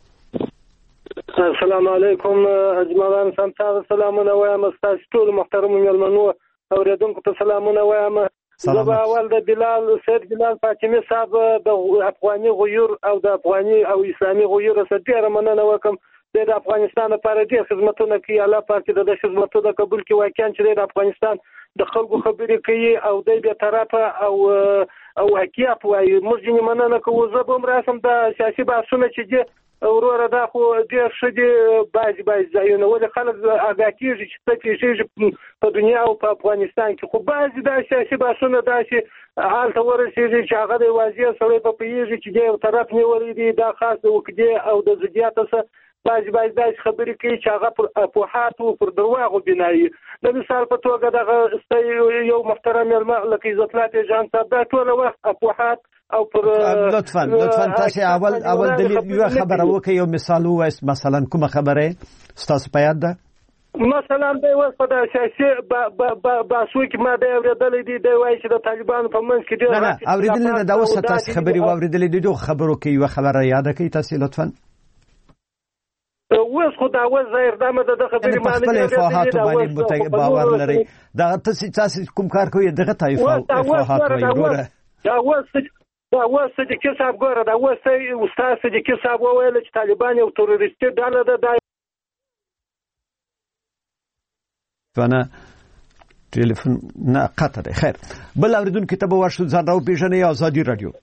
السلام علیکم اجمالان سمتاغ سلامونه وایم تاسو ټول محترم مېلمنو اوریدونکو ته سلامونه وایم زه به اول د بلال سید بلال فاطمی صاحب د افغاني غیور او د افغاني او اسلامي غیور سره ډیره مننه وکم د افغانستان لپاره ډیر خدمتونه کوي الله پاک د خدمتونو د قبول کې واقعا چې د افغانستان د خلکو خبرې کوي او د بیا طرفه او او حقیقت وايي موږ یې مننه کوو زه به هم راسم د سیاسي بحثونه چې وروره دا خو ډېر ښه دي بعضې بعضې ځایونه ولې خلک اګاه کېږي چې څه پېښېږي په دنیا او په افغانستان کې خو بعضې دا سیاسي بحثونه داسې هلته ورسېږي چې هغه د واضح سړی به پوهېږي چې دی یو طرف نیولی دی دا خاص د عقدې او د ضدیته څه بعضې بعضې داسې خبرې کوي چې هغه پر افواهاتو پر درواغو بنایي د مثال په توګه دغه ستی یو محترم مېلمه لکه عزتالله پېژان صاحب دا ټوله وخت افواهات او پر لطفا لطفا تاسو اول اول دلیل یو خبره وکړئ یو مثال وایست مثلا کومه خبره تاسو په یاد ده مثلا د وس په سیاسي باسو کې ما د اوریدلې دي د وایي چې د طالبانو په منځ کې ډېر نه نه اوریدل نه دا اوس تاسو خبري واوریدلې دي دوه خبرو کې یو خبره یاد کړئ تاسو لطفا اوس خو دا اوس ظاهر دا مده د خبرې معنی نه فاحات باندې باور لري دا تاسو تاسو کوم کار کوي دغه طایفه فاحات وایي دا اوس دا اوس چې کې صاحب ګوره دا اوس استاد چې کې صاحب وویل چې طالبان یو تروریستي ډله ده دا فانا ټلیفون نه قطع دی خیر بل اوریدونکو ته به ورشو ځان راو پیژنې ازادي رادیو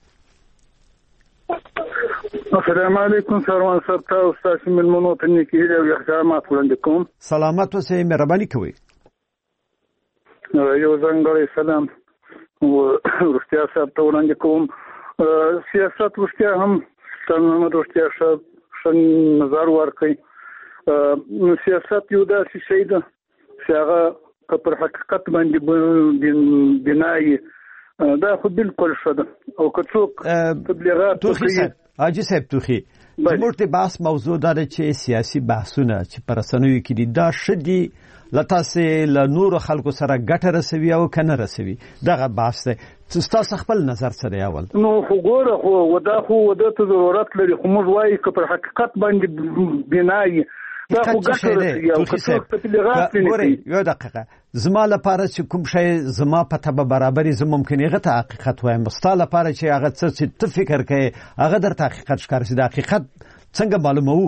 السلام علیکم سروان صاحب تاسو تاسو ملمنو ته نیکی او احترامات وړاندې کوم سلامات اوسئ مهرباني کوئ یو ځانګړی سلام ورستیا صاحب ته وړاندې کوم سیاست ورستیا هم څنګه ورستیا ښه نظر ورکړي سیاست یو داسې شی ده چې هغه پر حقیقت باندې بنایي دا خو بالکل ښه ده او که څوک تبلیغات کوي حاجی صاحب توخی زموږ د بحث موضوع دا ده چې سیاسي بحثونه چې پر رسنیو کې دي دا شدي لتاسې له نورو خلکو سره ګټه رسوي او کنه رسوي دغه بحث دی تاسو خپل نظر سره اول نو خو ګوره خو ودا خو ودا ته ضرورت لري خو موږ وایي چې پر حقیقت باندې بنای دا خو ګټه رسوي او څه تبلیغات نه یو دقیقه زما لپاره چې کوم شی زما په تبه برابرې زما ممکن هغه ته حقیقت وایم ستا لپاره چې هغه څه چې ته فکر کوي هغه درته حقیقت ښکاري چې د حقیقت څنګه معلومو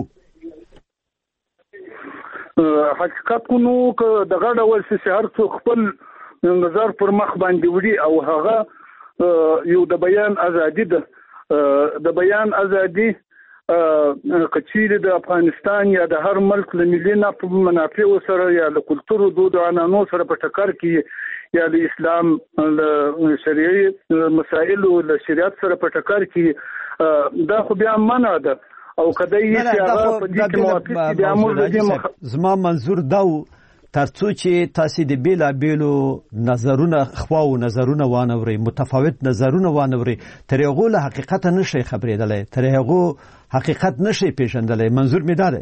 حقیقت کو نو که دغه ډول چې هر څوک خپل نظر پر مخ باندې وړي او هغه یو د بیان ازادي ده د بیان ازادي کچیر د افغانستان یا د هر ملک له ملي منافع سره یا د کلتور دود او عنعنو سره په ټکر کې یا د اسلام له شریعي مسائل او له شریعت سره په ټکر کې دا خو بیا منع ده او کله یې چې هغه په دې کې موافق دي امر دې زما منظور دا ترڅو چې تاسو د بیلا بیلو نظرونه خواو نظرونه وانوري متفاوت نظرونه وانوري تر هغه له حقیقت نشي خبرېدلې تر هغه حقیقت نشي پیژندلې منظور می ده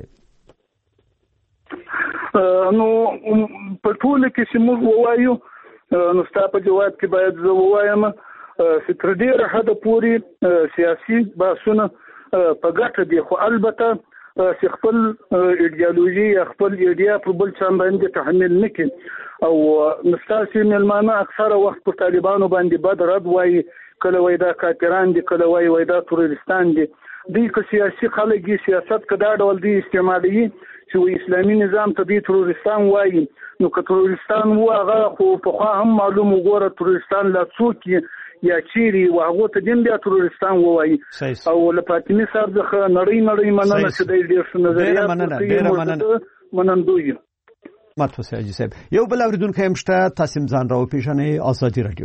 نو په ټول کې چې موږ وایو نو ستاسو په جواب کې باید زه وایم چې تر ډیره حد پورې سیاسي بحثونه په ګټه دي خو البته چې خپل ایډیالوژي یا خپل ایډیا په بل څه باندې تحمیل نکړي او مستاسي ملمانه اکثره وخت په طالبانو باندې بد رد وایي کله وای دا کافران دي کله وای وای دا تروریستان دي دوی که سیاسي خلک دي سیاست کدا ډول دي استعمالي چې اسلامي نظام ته دي تروریستان وایي نو که تروریستان و هغه خو په خوا هم معلوم وګوره تروریستان لا څوک یا چیرې واغه ته دین بیا تروریستان وایي او له فاطمه صاحب څخه نړۍ نړۍ مننه چې د دې نظریات ډېر مننه منندوی ماتو ساجي صاحب یو بل اوریدونکو همشته تاسو ځان راو پیژنې ازادي رادیو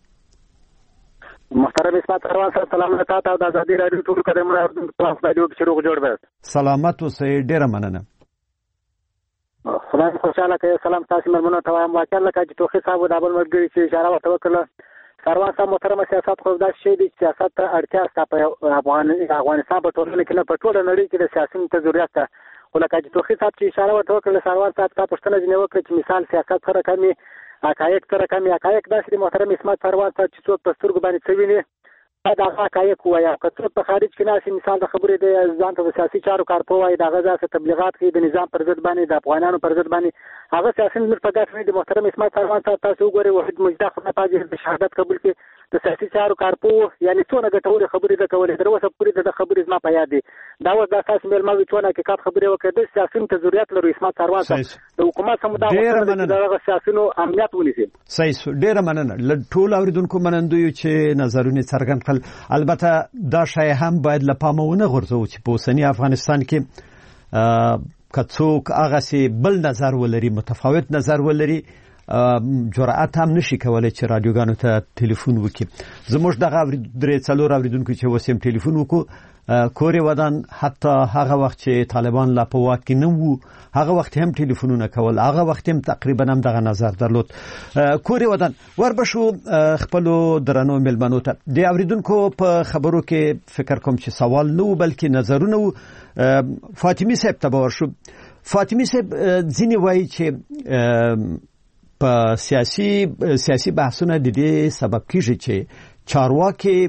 محترم اسمت پروان صاحب سلام علیکم تاسو د ازادي رادیو ټول قدم راوړم تاسو باندې چې روغ جوړ وې سلامات اوسئ ډېر مننه خدای خوشاله کوي سلام تاسو مرمنو ته وایم واکه لکه چې توخي صاحب د ابل مرګري چې اشاره ورته وکړه سروان صاحب محترم سیاست خو دا شی دی سیاست ته اړتیا ستا په افغان افغانستان په ټولنه کې نه په ټوله نړۍ کې د سیاسي ته ضرورت ده ولکه چې توخي صاحب چې اشاره ورته وکړه سروان صاحب تاسو پښتنه جنې وکړه چې مثال سیاست سره کمی حقایق سره کمی حقایق داسې محترم اسمت سروان صاحب چې څوک په سترګو باندې څه ویني دا حقایق وایي که څوک په خارج کې ناسي مثال د خبرې د ځان ته سیاسي چارو کارپو وایي دا غزا څخه تبلیغات کوي د نظام پر ضد باندې د افغانانو پر ضد باندې هغه سیاسي نظر په ګټه دی محترم اسمت سروان صاحب تاسو وګورئ وحید مجدا خدای پاک دې شهادت قبول کړي د سیاسي چارو کارپو یعنی څونه ګټورې خبرې د کولې در اوسه پوری د خبرې زما په یاد دي دا و د اساس مېل ماوي څونه کې کات خبرې وکړه د سیاسي ته ضرورت لري اسمت سروان صاحب د حکومت سم دا د سیاسيونو امنیت ونیسي صحیح ډېر مننه ټول اوریدونکو منندوی چې نظرونه څرګند کړل البته دا شای هم باید لپامونه غورځو چې په اوسنی افغانستان کې کڅوک هغه سي بل نظر ولري متفاوت نظر ولري جرأت هم نشي کولای چې رادیوګانو ته ټلیفون وکړي زموږ دغه درې څلور اوریدونکو چې وسیم ټلیفون وکړو کوري ودان حتی هغه وخت چې طالبان لا په واک کې نه وو هغه وخت هم ټلیفونونه کول هغه وخت هم تقریبا هم دغه نظر درلود کوري ودان وربشو خپل درنو ملمنو ته د اوریدونکو په خبرو کې فکر کوم چې سوال نو بلکې نظرونه فاطمه صاحب ته ورشو فاطمه صاحب ځینې وایي چې په سیاسي سیاسي بحثونه د دې سبب کیږي چې چارواکي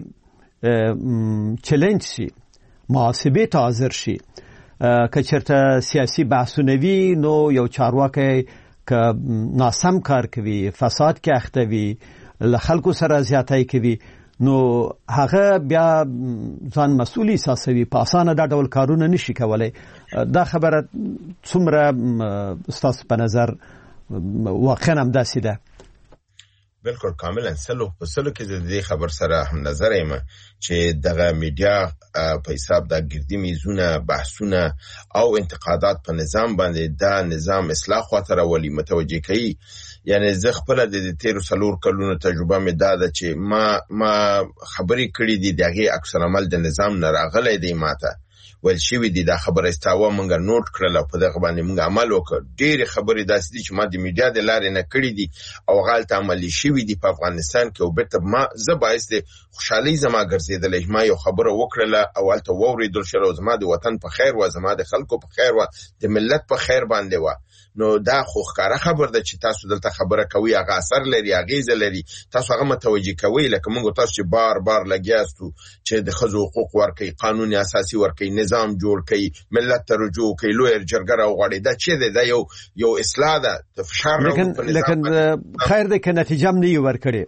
چیلنج شي محاسبه ته حاضر شي که چېرته سیاسي بحثونه وي نو یو چارواکي که ناسم کار کوي فساد کې اخته وي له خلکو سره زیاتۍ کوي نو هغه بیا ځان مسؤل احساسوي په اسانه دا ډول کارونه نشي کولای دا خبره څومره ستاسو په نظر واقعا هم داسې ده بالکل کاملا سلو په سلو کې د دې خبر سره هم نظر یم چې دغه میډیا په حساب د ګردی میزونه بحثونه او انتقادات په نظام باندې دا نظام اصلاح خاطر ولي متوجه کوي یعنی زه خپل د تیر سلور کلونو تجربه مې دا ده چې ما ما خبرې کړې دي دغه عکس العمل د نظام نه راغلي دی ماته ول شي دي دا خبره استاوه مونږ نوٹ کړل او په دغه باندې مونږ عمل وکړ. ډېر خبرې داسې دي چې ما د میډیا د لارې نه کړې دي او غلط عملي شوي دي په افغانستان کې او بیرته ما زه باعث د خوشحالۍ زما ګرځېدلی ما یو خبره وکړله او هلته واورېدل شول او زما د وطن په خیر وه، زما د خلکو په خیر وه، د ملت په خیر باندې وه. نو دا خو ښکاره خبر ده چې تاسو دلته خبره کوي هغه اثر لري، اغیزه لري، تاسو هغه متوجه کوي. لکه موږ تاسو چې بار بار لګیاستو چې د ښځو حقوق ورکوي، قانون اساسي ورکوي، نظام جوړ کوي، ملت ته رجوع کوي، لوی جرګه راوغواړي. دا چې دی دا یو یو اصلاح ده، فشار راوړي. لیکن خیر دی که نتیجه هم نه یې ورکړې.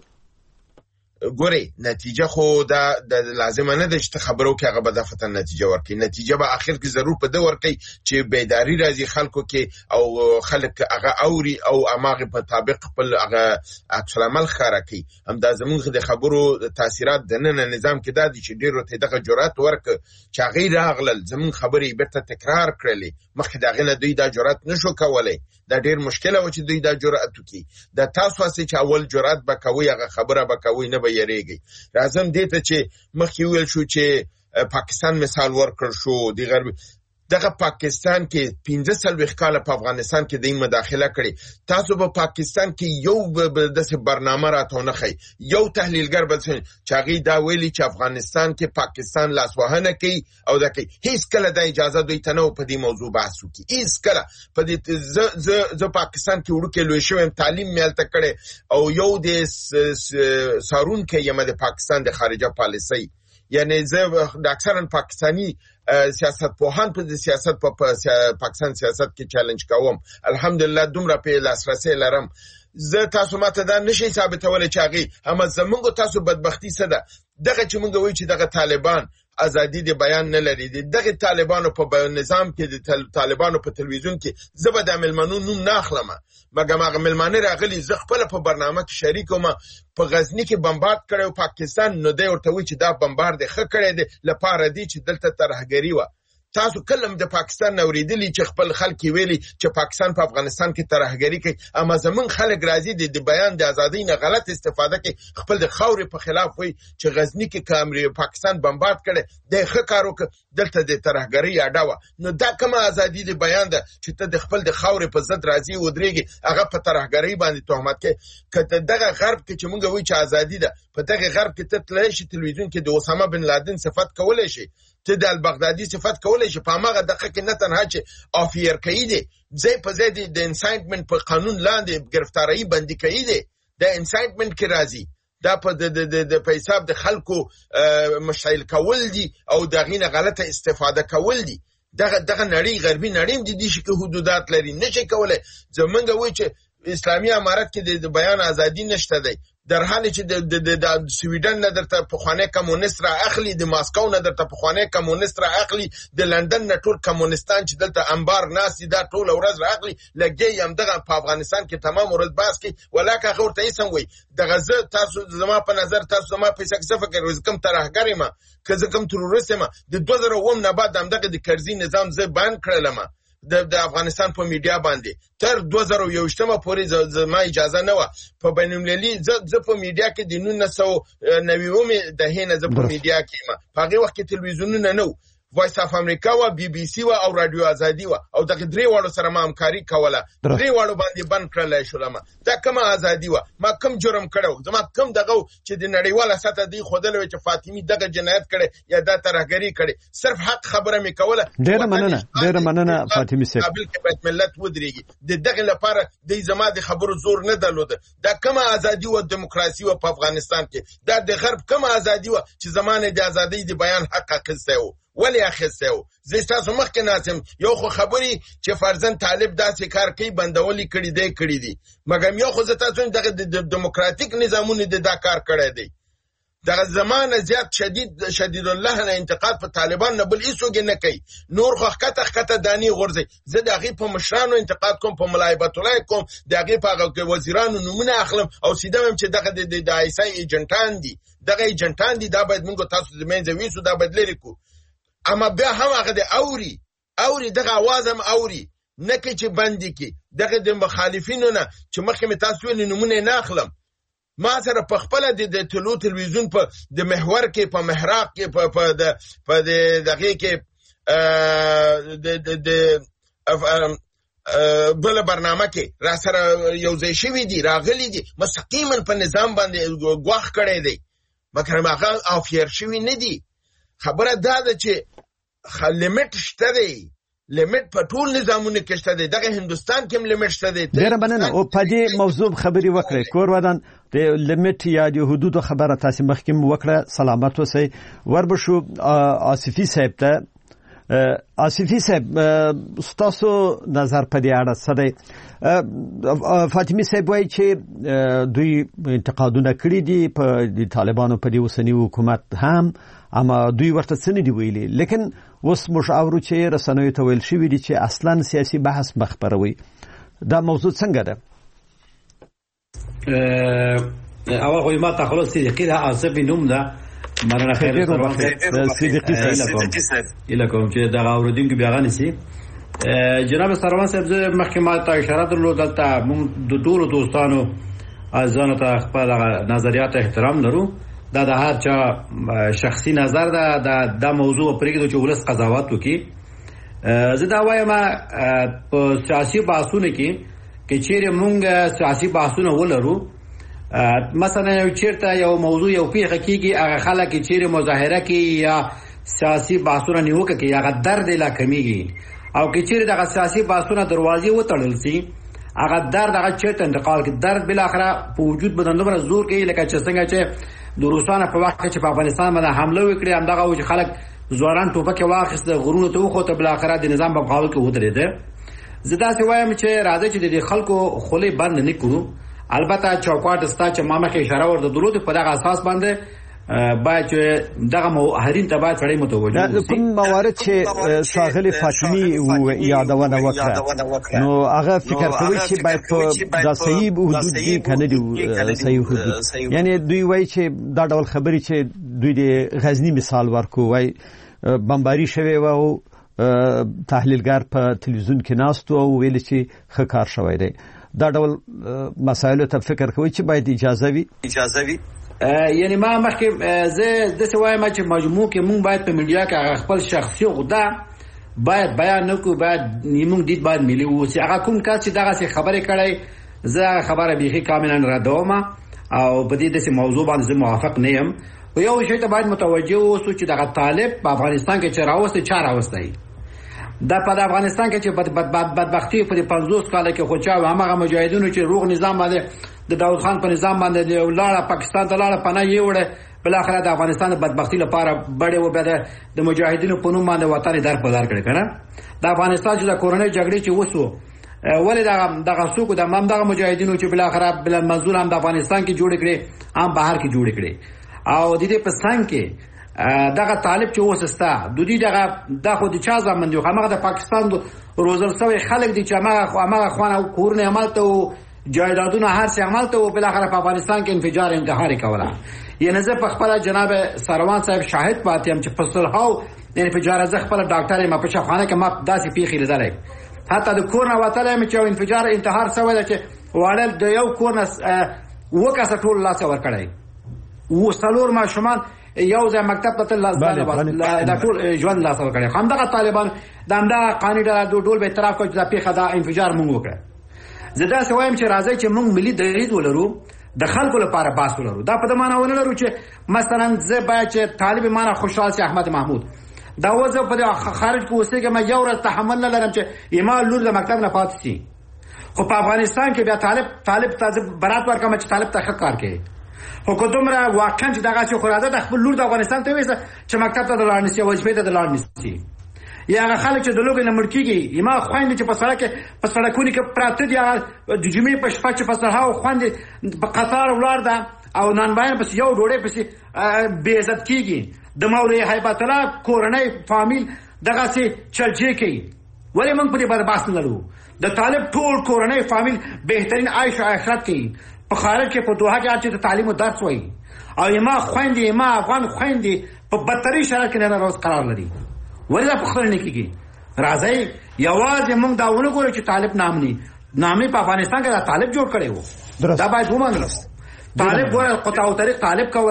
ګوري نتیجه خو دا د لازمه نه ده چې خبرو کې هغه به دفعه نتیجه ورکړي. نتیجه به اخر کې ضرور په ده ورکړي چې بیداری راځي خلکو کې او خلک هغه اوري او هغه په طابق خپل هغه عکس العمل ښکاره کوي. همدا زموږ د خبرو تاثیرات د نن نظام کې دا دي چې ډېرو ته دغه جرأت ورکړ چې هغې راغلل زموږ خبرې بیرته تکرار کړلې. مخکې د هغې نه دوی دا جرأت نشو کولی. دا ډېر مشکله و چې دوی دا جرأت وکړي. دا تاسو هسې چې اول جرأت به کوئ هغه خبره به کوئ نه به یریږي. راځم دې ته چې مخکې ویل شو چې پاکستان مثال ورکړ شو د غرب دغه پاکستان کې پنځه څلوېښت کاله په افغانستان کې دوی مداخله کړې. تاسو په پاکستان کې یو داسې برنامه راته نه ښیي، یو تحلیلګر به چې هغې دا ویلي چې افغانستان کې پاکستان لاسوهنه کوي او دا کوي. هیڅ کله دا اجازه دوی ته نه و په دې موضوع بحث وکړي. هیڅ کله په دې زه پاکستان کې وړوکی لوی شوی یم، تعلیم مې هلته کړی او یو د څارونکی یم د پاکستان د خارجه پالیسۍ. یعنی زه د اکثرا پاکستانی سیاست پوهان په سیاست په پاکستان سیاست کې چالنج کوم. الحمدلله دومره په لاسرسي لرم. زه تاسو ماته دا نشي ثابتولی چې هغې هم زمونږ تاسو بدبختي څه ده. دغه چې مونږ وایو چې دغه طالبان ازادي د بیان نه لري، دغه طالبانو په نظام کې د طالبانو په تلویزیون کې زه به د مېلمنو نوم نه اخلم، مګر هغه مېلمانه راغلي زه خپله په برنامه کې شریک وم. په غزني کې بمبارد کړی پاکستان، نو دی ورته وایي چې دا بمبارد خه کړی دی لپاره دی چې دلته ترهګري وه. تاسو کلم د پاکستان اوریدلی چې خپل خلک ویلي چې پاکستان په افغانستان کې ترهګري کوي، اما زمون خلک راځي د بیان د ازادۍ نه غلط استفاده کوي، خپل د خاورې په خلاف وایي چې غزني کې کامري پاکستان بمبارد کړي د ښه کار وکړ دلته د ترهګري اډه وه. نو دا کومه ازادي د بیان ده چې ته د خپل د خاورې په ضد راځي ودرېږي هغه په ترهګرۍ باندې تهمت کوي. که دغه غرب کې چې موږ وایو چې ازادي ده، په دغه غرب کې ته تللی شي تلویزیون کې د اسامه بن لادن صفت کولی شي، ته د البغدادي صفت کولی شي. په هماغه دقیقه کې نه تنها چې آفیر کوي دی، ځای په ځای د انسایټمنټ په قانون لاندې ګرفتارۍ بندي کوي دی، د انسایټمنټ کې راځي. دا په د په حساب د خلکو مشتعل کول دي او د هغې نه غلطه استفاده کول دي. دغه دغه نړۍ غربي نړۍ هم د دې شي کې حدودات لري، نشي کولی. زمونږ وایي چې اسلامي امارت کې د بیان ازادي نشته دی، در حالی چې د سویډن نه درته پخوانی کمونیست را اخلي، د ماسکو نه درته پخوانی کمونیست را اخلي، د لندن نه ټول کمونیستان چې دلته انبار ناست دي دا ټوله ورځ را اخلي، لګیا یې همدغه په افغانستان کې تمام ورځ بحث کوي. ولاکه هغه ورته هېڅ هم وایي. دغه زه تاسو زما په نظر تاسو زما په حصه کې څه فکر کوئ؟ زه کوم ترهګر یم که زه کوم تروریست یم؟ د دوه زره اووم نه بعد همدغه د کرزي نظام زه بند کړلم د د افغانستان په میډیا باندې تر دوه زره یوویشتمه پورې زما اجازه نه وه په بین المللي. زه زه په میډیا کې د نولس سوه نوي دهې نه زه په میډیا کې یم. په هغې وخت کې تلویزیونونه نه و، وایس اف امریکا و، بی بی سی و او رادیو ازادي و، او دغه درې واړو سره ما همکاري کوله. درې واړو باندې بند کړلی شولم. دا کومه ازادي وه؟ ما کوم جرم کړی و؟ زما کوم دغه و چې د نړیواله سطحه دوی ښودلی وی چې فاطمي دغه جنایت کړی یا دا ترهګري کړې؟ صرف حق خبره مې کوله. ډېره مننه ډېره مننه فاطمي صاحب. قابل کې باید ملت ودرېږي. د دغې لپاره دوی زما د خبرو زور نه درلوده. دا کومه ازادي وه دیموکراسي وه په افغانستان کې؟ دا د غرب کومه ازادي وه چې زمانې د ازادۍ د بیان حق اخیستی و؟ ولې اخیستی و؟ زه ستاسو مخکې ناست یم. یو خو خبرې چې فرضاً طالب داسې کار کوي بندولي کړي دی کړي دي، مګر یو خو زه تاسو دغه د دیموکراتیک نظامونو د دا کار کړی دی. دغه زمانه زیات شدید شدید الله نه انتقاد په طالبان نه بل هیڅوک نه کوي. نور خو ښکته ښکته دانې غورځي. زه د هغې په مشرانو انتقاد کوم، په ملا هیبت الله کوم، د هغې په هغه وزیرانو نومونه اخلم او سیده وایم چې دغه د آیسای ایجنټان دي، دغه ایجنټان دي. دا باید موږ تاسو د منځه ویسو، دا باید لرې کړو. اما بیا هم هغه د اوري اوري دغه اواز هم اوري نه کې چې بندي کې دغه د مخالفینو نه چې مخکې مې تاسو ویلي نومونه نه اخلم. ما سره په خپله د طلوع تلویزیون په د محور کې په محراق کې په دغې کې د د بل برنامه کې را سره یو ځای شوی دي راغلي دي مستقیما په نظام باندې غواخ کړي دي مګر هغه افیر شوی نه دي. خبره دا ده چې لیمټ شته دی، لیمټ په ټول نظامونو کې شته دی، دغه هندستان کې هم لیمټ شته دی. ډیره مننه. او په دې موضوع خبري وکړه کور ودان د لیمټ یا د حدود خبره تاسو مخکې وکړه. سلامت اوسئ. وربشو آصفی صاحب ته. آصفی صاحب ستاسو نظر په دې اړه څه دی؟ فاطمی صاحب وایي چې دوی انتقادونه کړي دي په د طالبانو په دې اوسنی حکومت هم، اما دوی ورته څه نه دی ویلي. لیکن اوس موږ اورو چې رسنیو ته ویل شوي دي چې اصلا سیاسي بحث مخبروي. دا موضوع څنګه ده؟ اول خو ما ته خلاص صدیقی ده آصفی نوم ده مرنه خیر سروان صدیقی صاحب اله کوم چې دا اوردونکو بیا غنسي. جناب سروان صاحب زه مخکې ما ته اشاره درلوده دلته موږ د ټولو دوستانو ازانو ته خپل نظریات احترام لرو. دا د هر چا شخصي نظر ده. دا د موضوع پرېږدو چې ولس قضاوت وکړي. زه دا وایم په سیاسي بحثونو کې کې چیرې موږ سیاسي بحثونه ولرو، مثلا یو چیرته یو موضوع یو پیښه کیږي، هغه خلک چیرې مظاهره کوي یا سیاسي بحثونه نیوکه کوي، هغه درد لا کمیږي. او کې چیرې دغه سیاسي بحثونه دروازې وتړل شي، هغه درد هغه چیرته انتقال کوي. درد بل اخره په وجود بدن دومره زور کوي لکه چې څنګه چې د روسانو په وخت کې په افغانستان باندې حمله وکړي، همدغه و چې خلک زوران ټوپک واخیست غرونو ته وخوته، بل اخره د نظام په مقابل کې ودرېده. زه داسې وایم چې راځي چې د خلکو خولې بند نه کړو. البته چوکاټ ستا چې ما مخکې اشاره ورته درلوده په دغه اساس باندې باید چې دغه موهرین ته باید سړی متوجه وي. کوم موارد چې ساغلی فاطمی و یادونه وکړه نو هغه فکر کوي چې باید په د صحیح حدود کې کنه دی صحیح حدود، یعنی دوی وایي چې دا ډول خبرې چې دوی د غزنی مثال ورکو وایي بمباری شوی و او تحلیلګر په تلویزیون کې ناست او ویل چې ښه کار شوی دی. دا ډول مسایلو ته فکر کوي چې باید اجازه وي اجازه وي یعنی ما مخکې زه د څه وایم چې مجموع کې مونږ باید په میډیا کې خپل شخصي غوډه باید بیان نکو، باید نیمون دید باید ملي وسی. هغه کوم کس چې دغه څه خبرې کړي زه خبره بيخي کاملا ردوم او په دې داسې موضوع باندې زه موافق نه یم. او یو شی ته باید متوجه اوسو چې دغه طالب په افغانستان کې چې راوسته چا راوسته دا په افغانستان کې چې بدبختی په پنځوس کال کې خو چا هغه مجاهدینو چې روغ نظام باندې د داود خان په نظام باندې لاړه پاکستان ته لاړه پناه یې وړه، بل اخر د افغانستان د بدبختی لپاره بڑے و بده د مجاهدینو په نوم باندې وطن در په دار کړی کنه. د افغانستان چې د کورونی جګړې چې وسو ولې دغه دغه سوق د مم دغه مجاهدینو چې بل اخر بل منزور هم د افغانستان کې جوړ کړي، هم بهر کې جوړ کړي. او د دې په څنګه کې دغه طالب چې وسستا د دې دغه د خو د چا ځمن دی هغه د پاکستان روزل سوی خلک دي چې هغه هغه خوانه کورونه عملته او جایدادونه هر څه عملته او بل اخر په افغانستان کې انفجار انتحاري کوله. یعنی زه په خپل جناب سروان صاحب شاهد پاتم چې فصل هاو انفجار زه خپل ډاکټر ما په شخانه کې ما داسې پیخي لیدلې، حتی د کورونه وتلې چې انفجار انتحار سوی چې وړل د یو کورنه وکاسه ټول لاس ور کړی و څلور ماشومان یو ځای مکتب ته لاس دا ټول ژوند لاس ور کړی. همدغه طالبان د همدغه قانون د ډول به اعتراف کوي چې پیخه دا انفجار مونږ وکړ. زه دا سوایم چې راځي چې مونږ ملي دریځ ولرو، د خلکو لپاره باس ولرو. دا په دې معنی ونه لرو چې مثلا زه باید چې طالب معنی خوشحال سي احمد محمود دا وځه په خارج کې اوسېږي ما یو ورځ تحمل نه لرم چې ایمال لور د مکتب نه پاتې شي. خو په افغانستان کې بیا طالب طالب تاسو برات ورکوم چې طالب ته کار کوي. خو کومره واقعا چې دغه چې خراده د خپل لور د افغانستان ته وېسه چې مکتب ته د لاړ نشي وظیفه ته د لاړ نشي. یا هغه خلک چې د لوګي نه مړکیږي ایما خويند چې په سړک په سړکونو کې پراته دي د جمعې په شپه چې په سرهاو خويند په قطار ولار ده او نن باندې پس یو ډوړې پس بے عزت کیږي. د مولوی هیبت الله کورنۍ فامیل دغه سي چلجې کوي. ولې موږ په دې باندې باس نه لرو؟ د طالب ټول کورنۍ فامیل بهترین عيش او آخرت کوي. په خارج کې په دوحه کې چې تعلیم او درس وایي او ایما خويند ایما افغان خويند په بدتري شرایط کې نه راوځ قرار لري. ولې په خبرونه کېږي؟ راځي یوازې موږ دا ونه ګورو چې طالب نامني نامي په افغانستان کې دا طالب جوړ کړي وو. دا باید ومنل. طالب ګوره قطع او طریق طالب کوله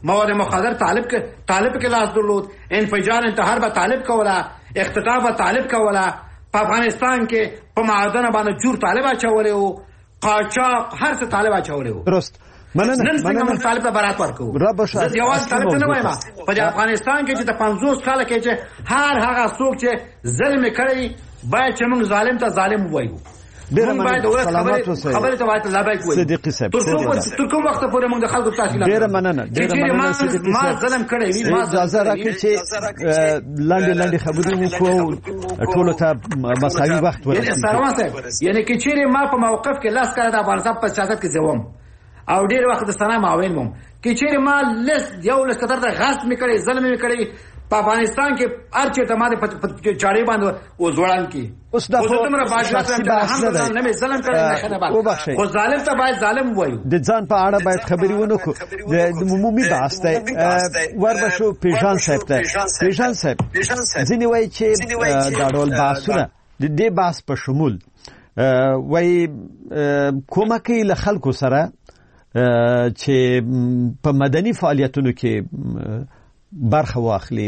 مواد مخدر طالب کې طالب کې لاس درلود، انفجار انتحار به طالب کوله، اختطاف به طالب کوله، په افغانستان کې په معادن باندې جور طالب اچولې وو، قاچاق هر څه طالب اچولې وو. درست. مننه نن څنګه موږ طالب ته برات ورکو. زه یوازې طالب ته نه وایم، په افغانستان کې چې د پنځوس کال کې چې هر هغه څوک چې ظلم کړی باید چې موږ ظالم ته ظالم ووایو. ډیر مننه. خبره ته وایته لابای کوي. صدیقی صاحب. تر کوم وخت پورې موږ د خلکو تحصیلات. ډیر مننه. ډیر مننه صدیقی صاحب. ما ظلم کړی وی، ما اجازه راکړئ چې لاندې لاندې خبرې وکړو، ټول ته مساوي وخت ورسېږي. سروان صاحب، یعنی کې چیرې ما په موقف کې لاس کړه د افغانستان په سیاست کې زوم او ډیر وخت د سنا معاون وم، کې چیرې ما لس یو لس قدر د غصب میکړي، ظلم میکړي په افغانستان کې ارچه ته ماده په چاړې باندې وزوړان کې. اوس دا خو تمره باجات هم نه مې ظلم کړی نه خنه باندې خو ظالم ته باید ظالم وایو. د ځان په اړه باید خبرې ونه کو. د عمومي بحث ته وربشو پیژان صاحب ته. پیژان صاحب ځینې وایي چې دا ډول بحثونه د دې بحث په شمول وایي کومه کوي له خلکو سره چې په مدني فعالیتونو کې برخه واخلي.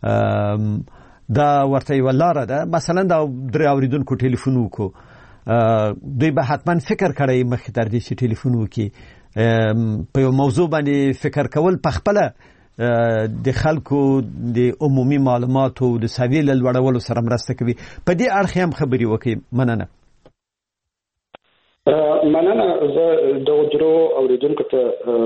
دا ورته یو لاره ده. مثلا دا درې اوریدونکو ټلیفون وکړو، دوی به حتما فکر کړی مخکې تر دې چې ټلیفون وکړي په یو موضوع باندې فکر کول په خپله د خلکو د عمومي معلوماتو د سویې له لوړولو سره مرسته کوي. په دې اړخ هم خبرې وکړي. مننه. مننه. زه د درو اوریدونکو ته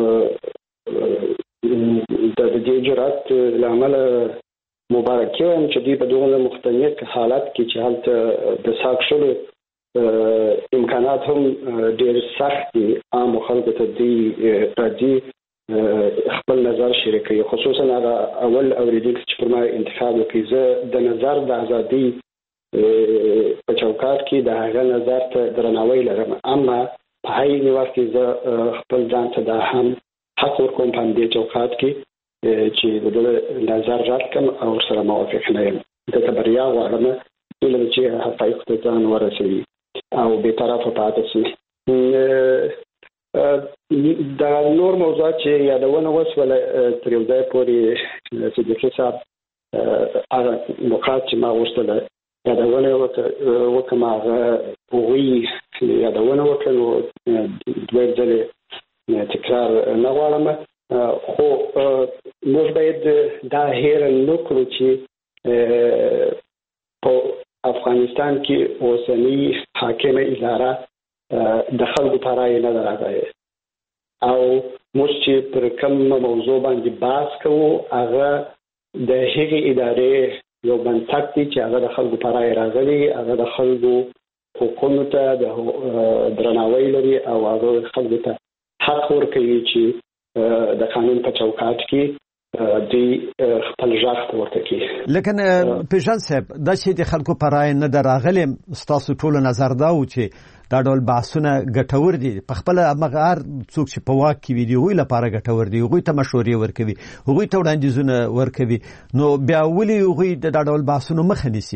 د دې جرأت لامل مبارکي وایم چې دوی په دغه مختلف حالات کې چې هلته د ساق شلو امکانات هم ډېر سخت دي، عام خلکو ته دوی راځي خپل نظر شریکوي، خصوصا هغه اول اوریدونکي چې پر ما انتخاب وکړي. زه د نظر د ازادي په چوکاټ کې د هغه نظر ته درناوی لرم، اما په عین وخت کې زه خپل ځان ته دا هم حق ورکوم په دې چوکاټ کې چې د نظر رد کم او سره موافق نه یم. د بریا غواړم چې حقایق ته ځان ورسوي او به طرفه پاتې شي. دا نور موضوعات چې یادونه وسوله تر یو ځای پورې صدیقي صاحب هغه نقاط چې ما غوښتله یادونه وکړم، هغه هغوی یادونه وکړل نو دوه ځلې تکرار نه غواړم، خو موږ باید دا هیر نه کړو چې په افغانستان کې اوسنی حاکمه اداره د خلکو په رایه نه راغلی او موږ چې پر کوم موضوع باندې بحث کوو هغه د هغې ادارې یو بنسټ دی چې هغه د خلکو په رایه راغلی، هغه د خلکو حقوقو ته د درناوی لري او هغه خلکو ته حق ورکوي چې د قانون په چوکاټ کې دی خپل ژغ ورته کوي. لیکن پیژان صاحب دا چې د خلکو په رایه نه راغلی، ستاسو ټولو نظر دا و چې دا ډول بحثونه ګټور دي، په خپل هغه هر څوک چې په واک کې وي د هغوی لپاره ګټور دي، هغوی ته مشورې ورکوي، هغوی ته وړاندیزونه ورکوي، نو بیا ولې هغوی د دا ډول بحثونو مخه نیسي؟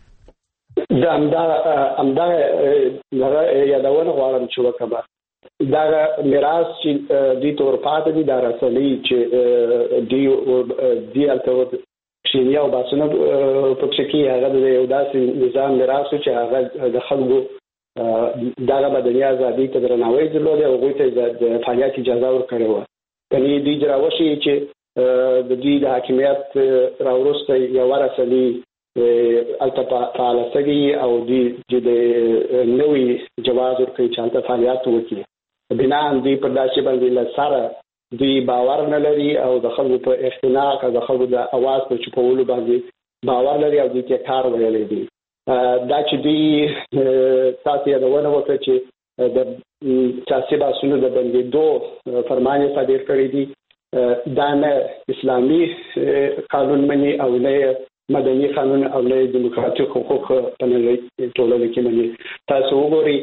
دا همدغه همدغه یادونه غواړم چې وکړم. دا میراث چې دوی ته ورپاتې دي، دا رسنۍ چې دوی دوی هلته کښېني او بحثونه پکې کوي، هغه د یو داسې نظام میراث و چې هغه د خلکو دغه مدني ازادۍ ته درناوی درلود او هغوی ته د فعالیت اجازه ورکړې وه. کنې دوی راوښیي چې د دوی د حاکمیت راوروسته یوه رسنۍ هلته فعاله شوې او دوی د نوي جواز ورکوي چې هلته فعالیت وکړي. بناً دوی پر داسې باندې له سره دوی باور نه لري او د خلکو په اختناق او د خلکو د اواز په چوپولو باندې باور لري او دوی ته کار ویلی دی. دا چې دوی تاسو یادونه وکړه چې د سیاسي بحثونو د بندېدو فرمان یې صادر کړی دی، دا نه اسلامي قانون مني او نه مدني قانون او نه دیموکراتیک حقوق په نړۍ ټولنه کې مني. تاسو وګورئ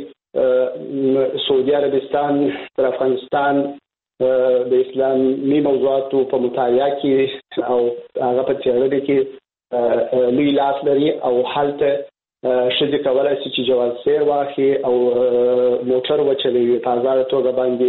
سعودي عربستان تر افغانستان د اسلامي موضوعاتو په مطالعه کې او هغه په څېړنه کې لوی لاس لري او هلته ښځې کولی شي چې جواز سیر واخلي او موټر وچلوي په ازاده توګه باندې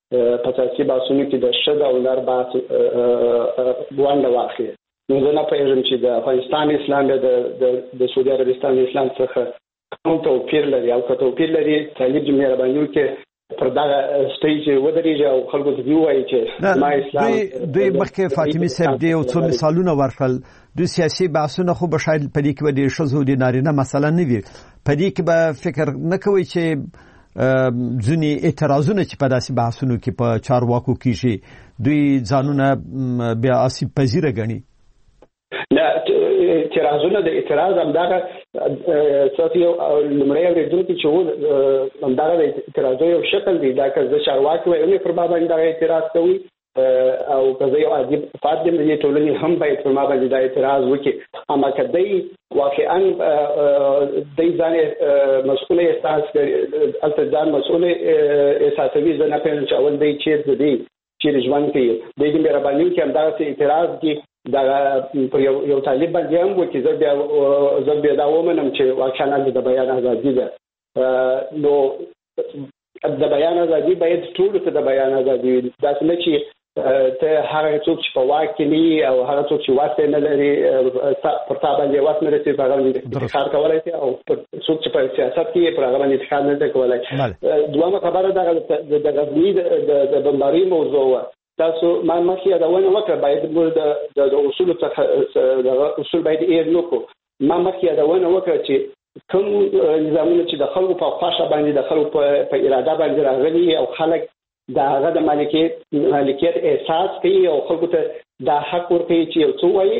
په سیاسي بحثونو کې د شد او نر بحث ونډه واخلي. نو زه نه پوهېږم چې د افغانستان اسلام د د سعودي عربستان اسلام څخه کوم توپیر لري او که توپیر لري طالب د مهرباني وکړي پر دغه سټیج ودرېږي او خلکو ته ووایي چې ما اسلام دوی مخکې فاطمه صاحب دی او څو مثالونه ورکړل. دوی سیاسي بحثونه خو به شاید په دې کې به د ښځو د نارینه مثلا نه وي، په دې کې به فکر نه کوي چې ځینې اعتراضونه چې په داسې بحثونو کې په چارواکو کېږي دوی ځانونه بیا آسیب پذیره ګڼي. نه اعتراضونه د اعتراض همدغه څه یو لومړی اورېدونکي چې و همدغه د اعتراض یو شکل دی. دا که زه چارواکي وایم پر ما باندې دغه اعتراض کوي او که زه یو عادي فرد یم د ټولنې هم باید پر ما باندې دا اعتراض وکړي. اما که دی واقعا دی ځان مسؤل احساس کړي هلته ځان مسؤل احساسوي، زه نه پوهېږم چې اول دی چېرته دی چیرې ژوند کوي. دی د مهرباني وکړي همدغسې اعتراض کې دا په یو طالب باندې هم وکړي. زه بیا زه بیا دا ومنم چې واقعا د بیان ازادي ده. نو د بیان ازادي باید ټولو ته د بیان ازادي وي. داسې نه چې ته هغه څوک چې په واک کې نه او هغه څوک چې واک نه لري پر تا باندې واک نه رسېږي په هغه باندې انتقاد کولی شي او څوک چې په سیاست کې پر هغه باندې انتقاد نه شي کولی. دویمه خبره دغه د غزني د بمبارۍ موضوع وه. تاسو ما مخکې یادونه وکړه باید موږ د اصولو څخه د اصول باید هېر نه کړو. ما مخکې یادونه وکړه چې کوم نظامونه چې د خلکو په خوښه باندې د خلکو په اراده باندې راغلي او خلک د هغه د مالکیت مالکیت احساس کوي او خلکو ته دا حق ورکوي چې یو څه وایي،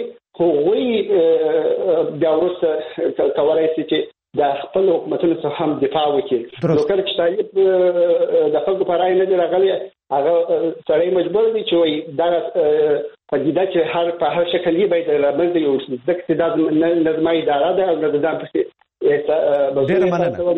هغوی بیا وروسته کولی شي چې د خپل حکومتونو څخه هم دفاع وکړي. نو کله چې طالب د خلکو په رایې نه دی راغلی هغه سړی مجبور دی چې وایي دغه پدیده چې هر په هر شکل یې باید رامنځته یو ځکه چې دا نه زما اداره ده او نه د ځان پسې ډېره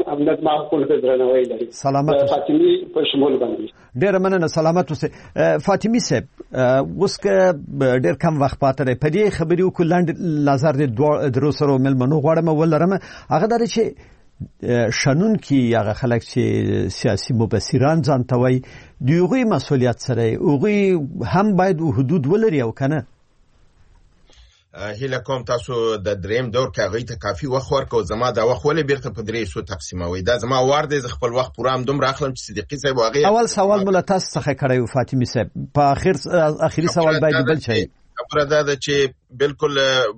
مننه. سلامت فاطمي په شمول باندې ډېره مننه. سلامت اوسئ. فاطمي صاحب اوس که ډېر کم وخت پاته دی په دې خبرې وکړو لنډ نظر د درو سره مېلمنو غواړم ولرم هغه دا دی چې شنونکي هغه خلک چې سیاسي مبصران ځان ته وایي د هغوی مسؤلیت سره هغوی هم باید حدود ولري او که نه. هیله کوم تاسو د دریم دور کې هغوی ته کافي وخت ورکړو. زما دا وخت ولې بیرته په درې حصو تقسیموئ؟ دا زما وار دی، زه خپل وخت پوره همدومره اخلم چې صدیقي صاحب هغې اول سوال مو له تاسو څخه کړی و فاطمي صاحب، په اخر اخري سوال باید بل شي. خبره دا ده چې بالکل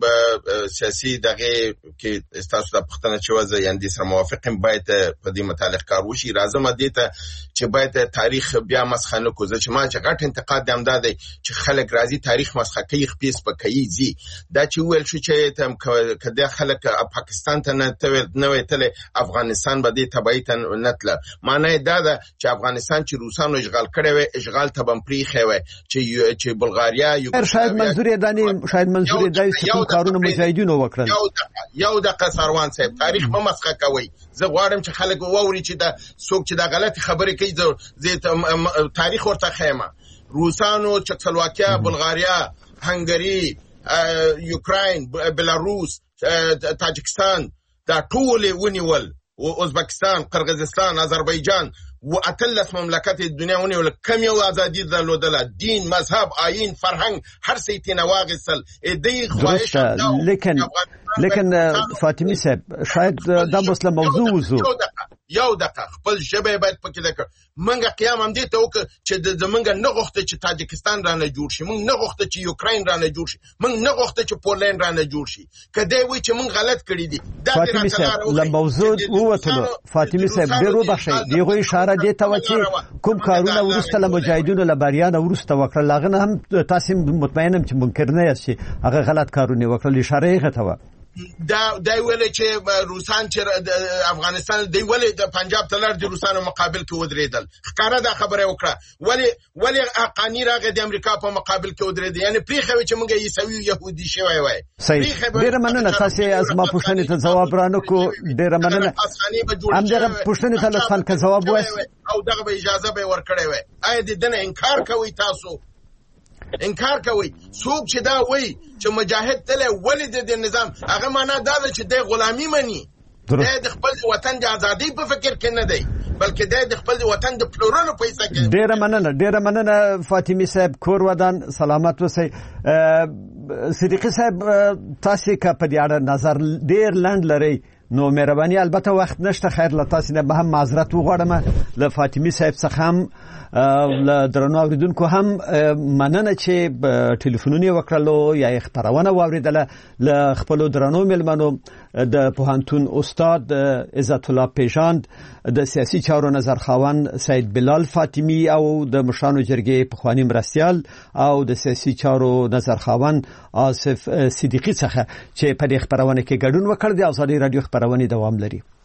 سیاسي دغه کې تاسو د پښتنه چې وځي یاندې سره موافقم باید په دې متعلق کار وشي. راځم دې ته چې باید تاریخ بیا مسخه نه کوزه چې ما چې غټ انتقاد دم دادی چې خلک راځي تاریخ مسخه کوي خپل سپکایي زی دا چې ویل شو چې تم کده خلک پاکستان ته نه نه ویتل افغانستان به دې تبعیت نه تل معنی دا ده چې افغانستان چې روسانو اشغال کړي وي اشغال ته بم پری خوي چې چې بلغاریا یو شاید منظور دانی شاید منظور دای څه کارونه مجاهدینو وکړل. یو د یو د قصروان صاحب تاریخ به مسخه کوي. زه غواړم چې خلک ووري چې دا څوک چې دا غلطي خبرې کوي زه تاریخ ورته خیمه. روسانو چکسلواکیا بلغاریا هنګری یوکراین بلاروس تاجکستان دا ټول ونیول او ازبکستان قرغیزستان آذربایجان و اتلس مملکت دنیا ونیول کم یو ازادي درلودله دین مذهب آیین فرهنګ هر څه یې نواغسل دې خواهش لیکن لیکن فاطمی صاحب شاید دا مسله موضوع وزو یو دقیقه خپل ژبه باید پکې ده منګه قیام هم دې ته وک چې د منګه نه غوښته چې تاجکستان رانه جوړ شي منګ نه غوښته چې یوکراین رانه جوړ شي منګ نه غوښته چې پولند رانه جوړ شي کله وی چې منګ غلط کړی دي دا فاطمی صاحب له موضوع ووتلو فاطمی صاحب ډیرو بخښي دیغه اشاره دې ته و چې کوم کارونه ورسته له مجاهدینو له بریان ورسته وکړل لاغه هم تاسو مطمئنم چې منکر نه یاست هغه غلط کارونه وکړل اشاره یې غته و دا دا ویل چې روسان چې افغانستان دی ولې د پنجاب تلر د روسانو مقابل کې ودرېدل ښکارا دا خبره وکړه ولی ولی حقانی راغی د امریکا په مقابل کې ودرېدل یعنی پریخوي چې موږ عیسوي يهودي شوی وای ډېر مننه تاسو از ما پوښتنې ته جواب رانه کو ډېر مننه هم دغه پوښتنې ته لطفا که جواب وایي او دغه به اجازه به ورکړی وای آیا د دنه انکار کوي تاسو انکار کوي څوک چې دا وایي چې مجاهد تل ولید د نظام هغه معنا دا ده چې د غلامی مني د خپل وطن د ازادۍ په فکر کې نه دی بلکې د خپل وطن د پلورلو پیسې کوي. ډیره مننه ډیره مننه فاطمی صاحب، کور ودان سلامت اوسئ. صدیقی صاحب تاسو کا په دې اړه نظر ډیر لاند لري نو مهرباني، البته وخت نشته، خیر له تاسو نه به هم معذرت وغواړم، له فاطمی صاحب څخه هم له درنو اوریدونکو هم مننه چې ټلیفونونه وکړلو یا خبرونه واوریدله. له خپل درنو ملمنو د پوهنتون استاد عزت الله پیژاند، د سیاسي چارو نظر خاوند سید بلال فاطمی او د مشرانو جرګې پخوانی مرستیال او د سیاسي چارو نظر خاوند آصف صدیقی څخه چې په دې خبرونه کې ګډون وکړ. د ازادي رادیو خبرونه دوام لري.